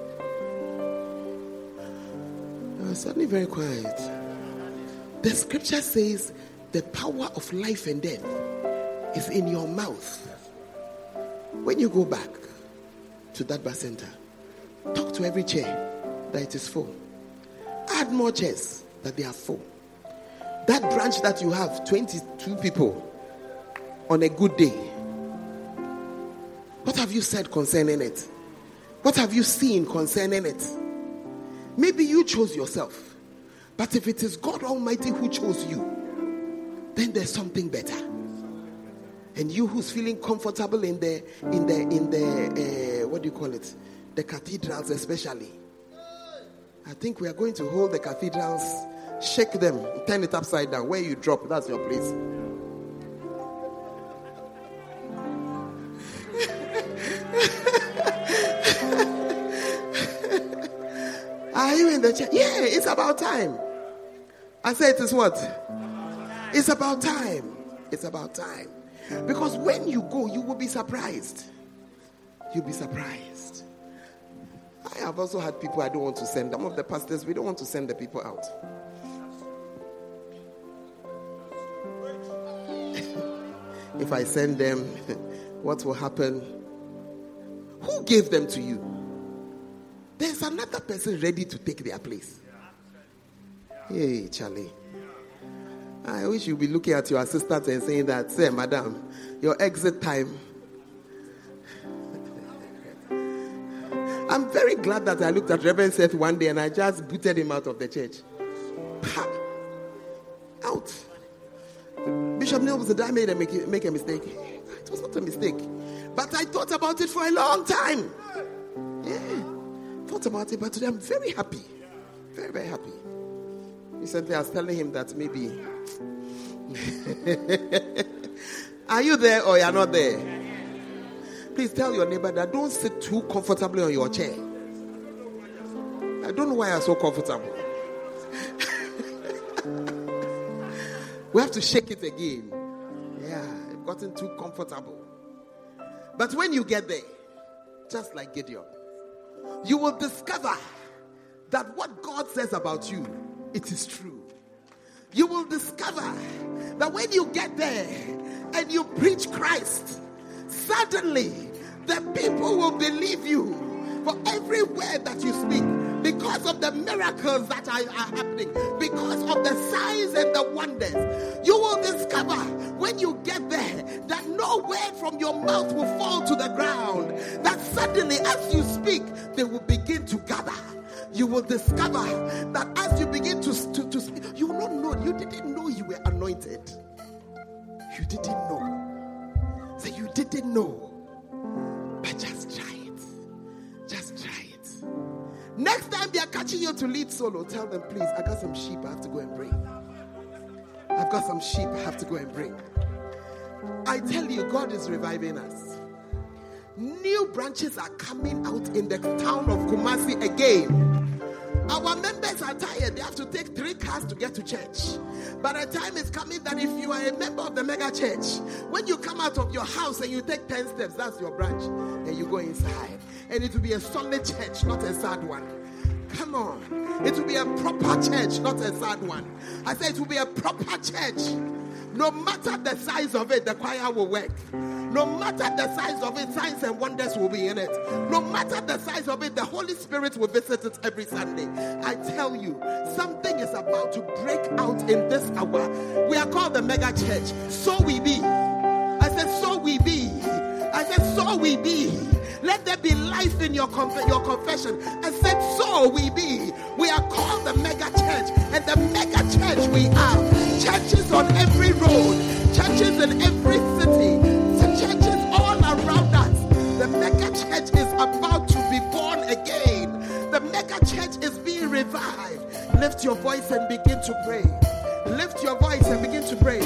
[SPEAKER 1] Suddenly very quiet. The scripture says the power of life and death is in your mouth. When you go back to that bar center, talk to every chair that it is full. Add more chairs that they are full. That branch that you have 22 people on a good day. What have you said concerning it? What have you seen concerning it? Maybe you chose yourself. But if it is God Almighty who chose you, then there's something better. And you who's feeling comfortable in the what do you call it? The cathedrals especially. I think we are going to hold the cathedrals, shake them, turn it upside down. Where you drop, that's your place. Are you in the church? Yeah, it's about time. I say it is what? It's about time. It's about time. Because when you go, you will be surprised. You'll be surprised. I have also had people I don't want to send. Some of the pastors, we don't want to send the people out. If I send them, what will happen? Who gave them to you? There's another person ready to take their place. Hey, Charlie. I wish you'd be looking at your assistant and saying that, say, madam, your exit time. I'm very glad that I looked at Reverend Seth one day and I just booted him out of the church. Out. Bishop Neil said, I made a make a mistake. It was not a mistake. But I thought about it for a long time. Yeah. Thought about it, but today I'm very happy. Very, very happy. Recently I was telling him that maybe are you there or you're not there? Please tell your neighbor that don't sit too comfortably on your chair. I don't know why you're so comfortable. We have to shake it again. Yeah, I've gotten too comfortable. But when you get there, just like Gideon, you will discover that what God says about you, it is true. You will discover that when you get there and you preach Christ, suddenly the people will believe you for every word that you speak, because of the miracles that are happening, because of the signs and the wonders. You will discover when you get there that no word from your mouth will fall to the ground, that suddenly as you speak, they will begin to gather. You will discover that as you begin to speak, you will not know. You didn't know you were anointed. You didn't know. So you didn't know. But just try it. Just try it. Next time they are catching you to lead solo, tell them, please, I got some sheep I have to go and bring. I've got some sheep I have to go and bring. I tell you, God is reviving us. New branches are coming out in the town of Kumasi again. Our members are tired. They have to take 3 cars to get to church. But the time is coming that if you are a member of the mega church, when you come out of your house and you take 10 steps, that's your branch. And you go inside. And it will be a solid church, not a sad one. Come on. It will be a proper church, not a sad one. I said it will be a proper church. No matter the size of it, the choir will work. No matter the size of it, signs and wonders will be in it. No matter the size of it, the Holy Spirit will visit it every Sunday. I tell you, something is about to break out in this hour. We are called the mega church. So we be. I said, so we be. I said, so we be. Let there be life in your confession. I said, so we be. We are called the mega church. And the mega church we are. Churches on every road. Churches in every city. Churches all around us. The mega church is about to be born again. The mega church is being revived. Lift your voice and begin to pray. Lift your voice and begin to pray.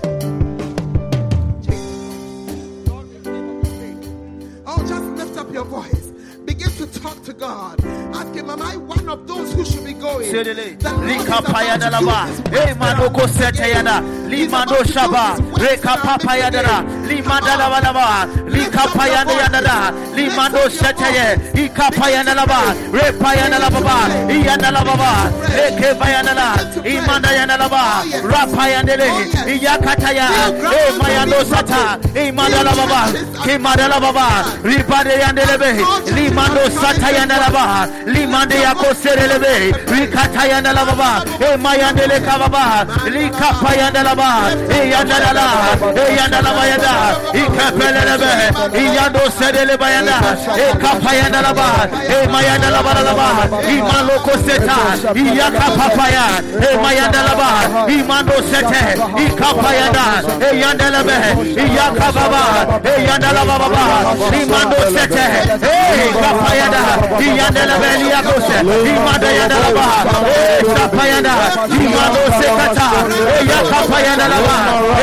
[SPEAKER 1] Oh, just lift up your voice. Begin to talk to God. Ask him, am I one of those who should be going?
[SPEAKER 4] Rika Payadalaba, Emanoko Setayana, Limano Shaba, Reka Papayadana, Limadalabalaba, Rika Payadana, Limano Setaye, Ika Payanalaba, Repayanalaba, Iyanalaba, Eke Payanala, Imandayanalaba, Rapayandele, Iyakataya, Emayano Sata, Imadalaba, Kimadalaba, Ripadeyandelebe, Limando Satayandalaba, Limande Yakoserelebe, Rikatayandalaba, Emayandele Kababa, Likapayandalaba, Eyandalala, Eyandalabayada, Ikapelebe, Iyando Sedelebayanda, Ekapayandalaba, Emayandalabalaba, Imaloko Seta, Iyakapapaya, Emayandalaba, Imando Sete, Ikapayanda, Eyandalabe, Iyakababa, Eyandalababa, Imando Sete, Kapayada, Iyandela Belia Kose, Imanda Yandalaba, Kapayada, Imando Sekata, Yakapayada Laba,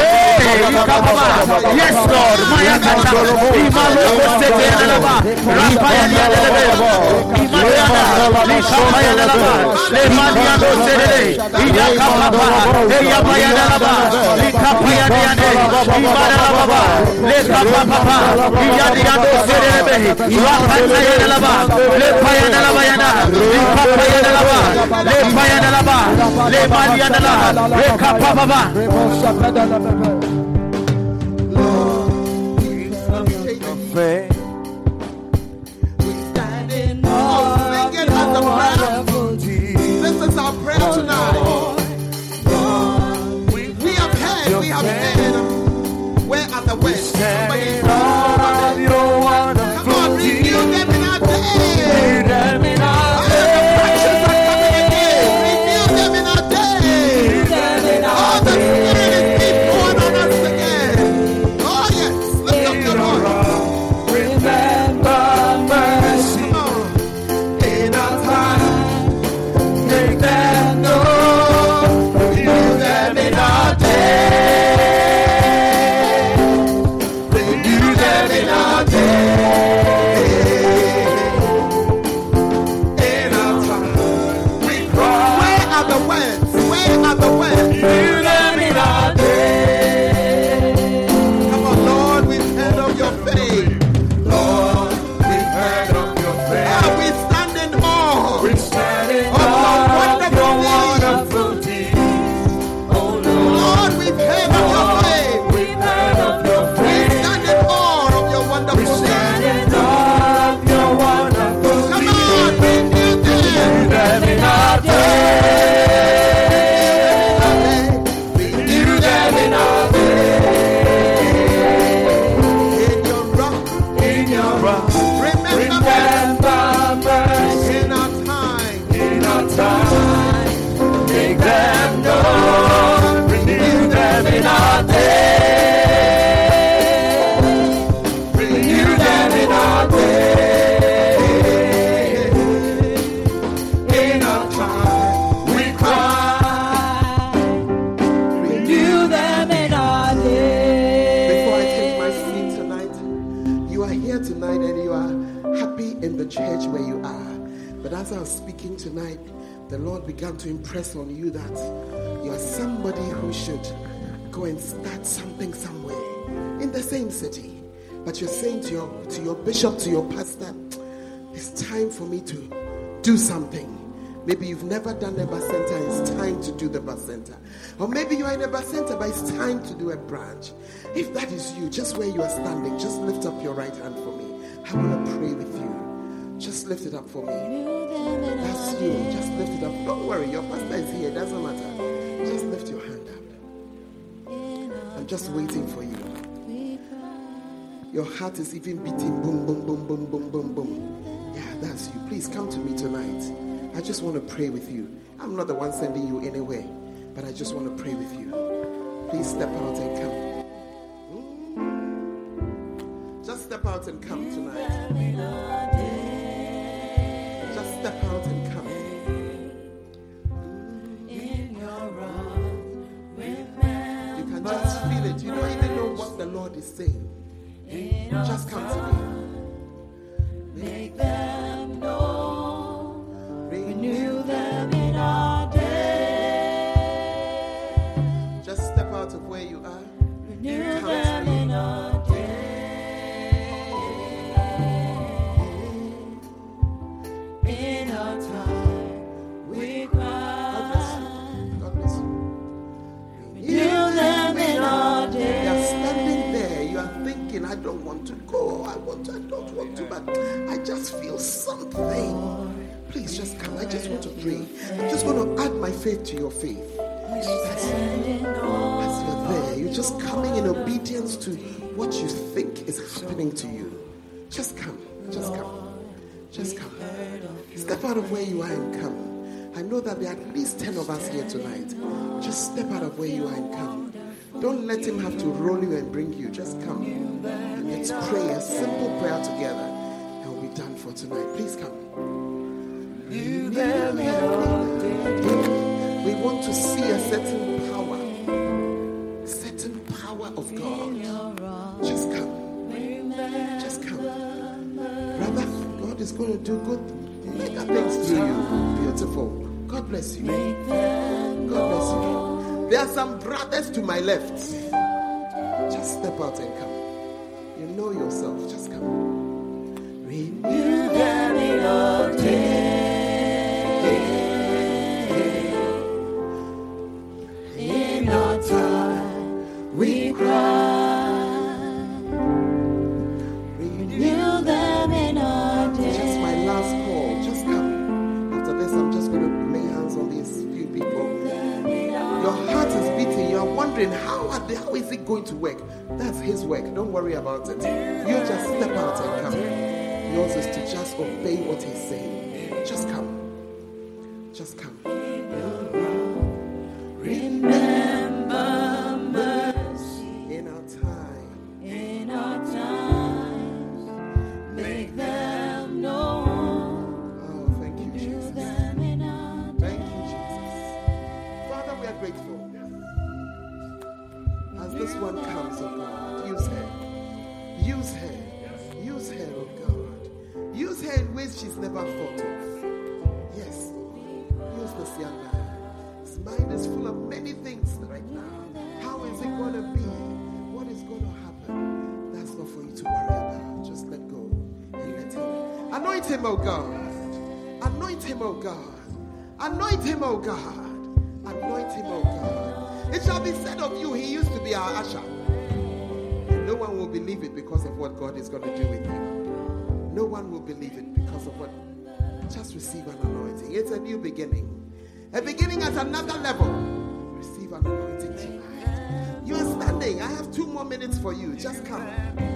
[SPEAKER 4] yes Lord, Mayakata, Imando Kose Yandalaba, Rapayada Yandalaba, Imanda
[SPEAKER 1] This is our prayer tonight. We have heard. Where are the words? Somebody, come on, renew them in our day. Tonight, the Lord began to impress on you that you are somebody who should go and start something somewhere in the same city. But you're saying to your bishop, to your pastor, it's time for me to do something. Maybe you've never done a bus center, it's time to do the bus center. Or maybe you are in a bus center, but it's time to do a branch. If that is you, just where you are standing, just lift up your right hand for me. I want to pray with you. Just lift it up for me. That's you. Just lift it up. Don't worry, your pastor is here. It doesn't matter. Just lift your hand up. I'm just waiting for you. Your heart is even beating. Boom, boom, boom, boom, boom, boom, boom. Yeah, that's you. Please come to me tonight. I just want to pray with you. I'm not the one sending you anywhere, but I just want to pray with you. Please step out and come. Just step out and come tonight. Step out and come. You can just feel it. You don't even know what the Lord is saying. Just come to me.
[SPEAKER 2] Make them know. Renew them in our day.
[SPEAKER 1] Just step out of where you are.
[SPEAKER 2] Renew them in our day.
[SPEAKER 1] I don't want to go. I don't want to, but I just feel something. Please just come. I just want to pray. I'm just going to add my faith to your faith. As you're there, you're just coming in obedience to what you think is happening to you. Just come. Just come. Just come. Step out of where you are and come. I know that there are at least 10 of us here tonight. Just step out of where you are and come. Don't let him have to roll you and bring you. Just come. And let's pray a simple prayer together. And we'll be done for tonight. Please come. We want to see a certain power of God. Just come. Just come. Brother, God is going to do good. Make a thing beautiful. God bless you. God bless you. There are some brothers to my left. Just step out and come. You know yourself. Just come. Renew them in our day. In our time we cry. Renew them in our day. Just my last call. Just come. After this, I'm just going to lay hands on these few people. Your heart is beating. You are wondering how is it going to work? That's his work. Don't worry about it. You just step out and come. Yours is to just obey what he's saying. Just come. Just come. Remember mercy in our time. In our times, make them known. Oh, thank you, Jesus. Thank you, Jesus. Father, we are grateful. As this one comes, oh God, use her. Use her. Use her, oh God. Use her in ways she's never thought of. Yes, Lord. Use this young man. His mind is full of many things right now. How is it going to be? What is going to happen? That's not for you to worry about. Just let go and let him. Anoint him, oh God. Anoint him, oh God. Anoint him, oh God. Anoint him, oh God. It shall be said of you, he used to be our usher. And no one will believe it because of what God is going to do with you. No one will believe it because of what. Just receive an anointing. It's a new beginning. A beginning at another level. Receive an anointing tonight. You are standing. I have 2 more minutes for you. Just come.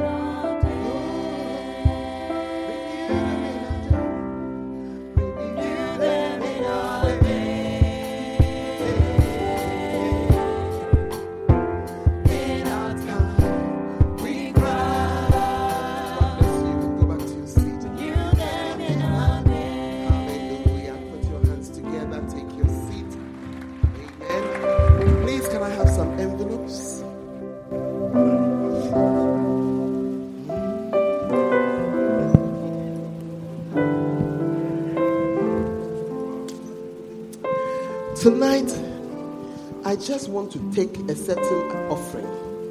[SPEAKER 1] Tonight, I just want to take a certain offering.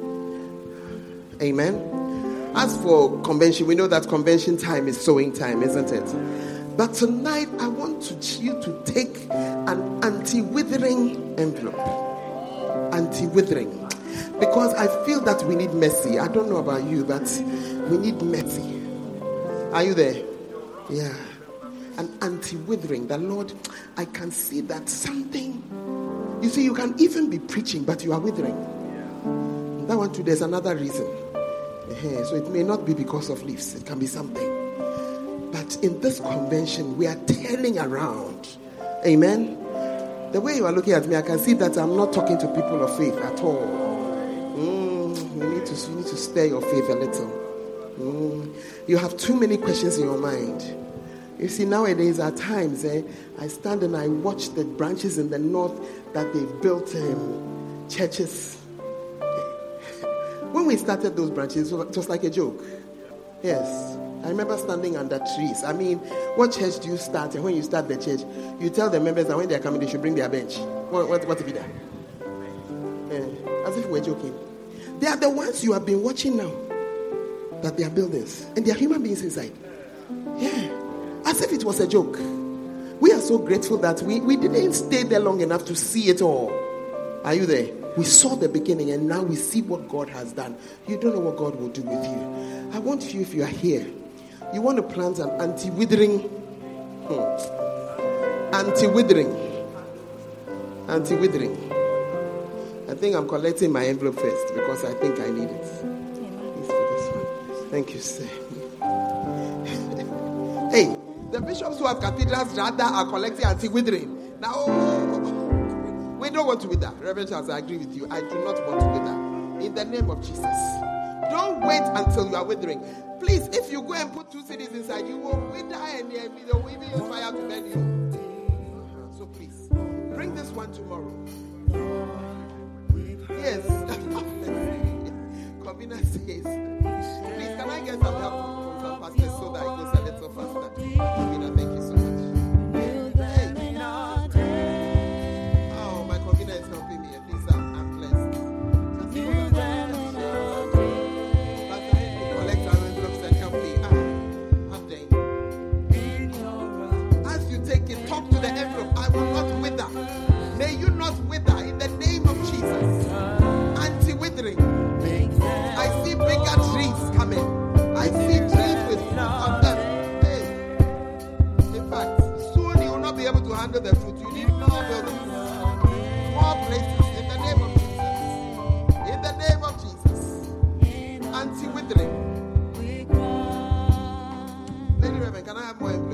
[SPEAKER 1] Amen. As for convention, we know that convention time is sowing time, isn't it? But tonight, I want you to take an anti-withering envelope. Anti-withering. Because I feel that we need mercy. I don't know about you, but we need mercy. Are you there? Yeah. An anti-withering. The Lord, I can see that something. You see, you can even be preaching, but you are withering. That one too, there's another reason. So it may not be because of leaves. It can be something. But in this convention, we are turning around. Amen. The way you are looking at me, I can see that I'm not talking to people of faith at all. You need to stir your faith a little. You have too many questions in your mind. You see, nowadays at times, I stand and I watch the branches in the north that they've built churches. When we started those branches, it was like a joke. Yes. I remember standing under trees. I mean, what church do you start? And when you start the church, you tell the members that when they're coming, they should bring their bench. What if it done? As if we're joking. They are the ones you have been watching now. That they are buildings. And they are human beings inside. Yeah. As if it was a joke. We are so grateful that we didn't stay there long enough to see it all. Are you there? We saw the beginning and now we see what God has done. You don't know what God will do with you. I want you, if you are here, you want to plant an anti-withering. Anti-withering. Anti-withering. I think I'm collecting my envelope first because I think I need it. It's for this one. Thank you, sir. Hey, the bishops who have cathedrals rather are collecting anti-withering. Now, we don't want to wither. Reverend Charles, I agree with you. I do not want to wither. In the name of Jesus. Don't wait until you are withering. Please, if you go and put 2 CDs inside, you will wither and they will even use fire to burn you. So please, bring this one tomorrow. Yes. Convener says, please, can I get some help from some pastors so that it goes a little faster? Convener, thank you so much. Hey. able to handle the fruit, you need more buildings, more places in the name of Jesus. In the name of Jesus. Anti-withering. Lady Reverend, can I have more?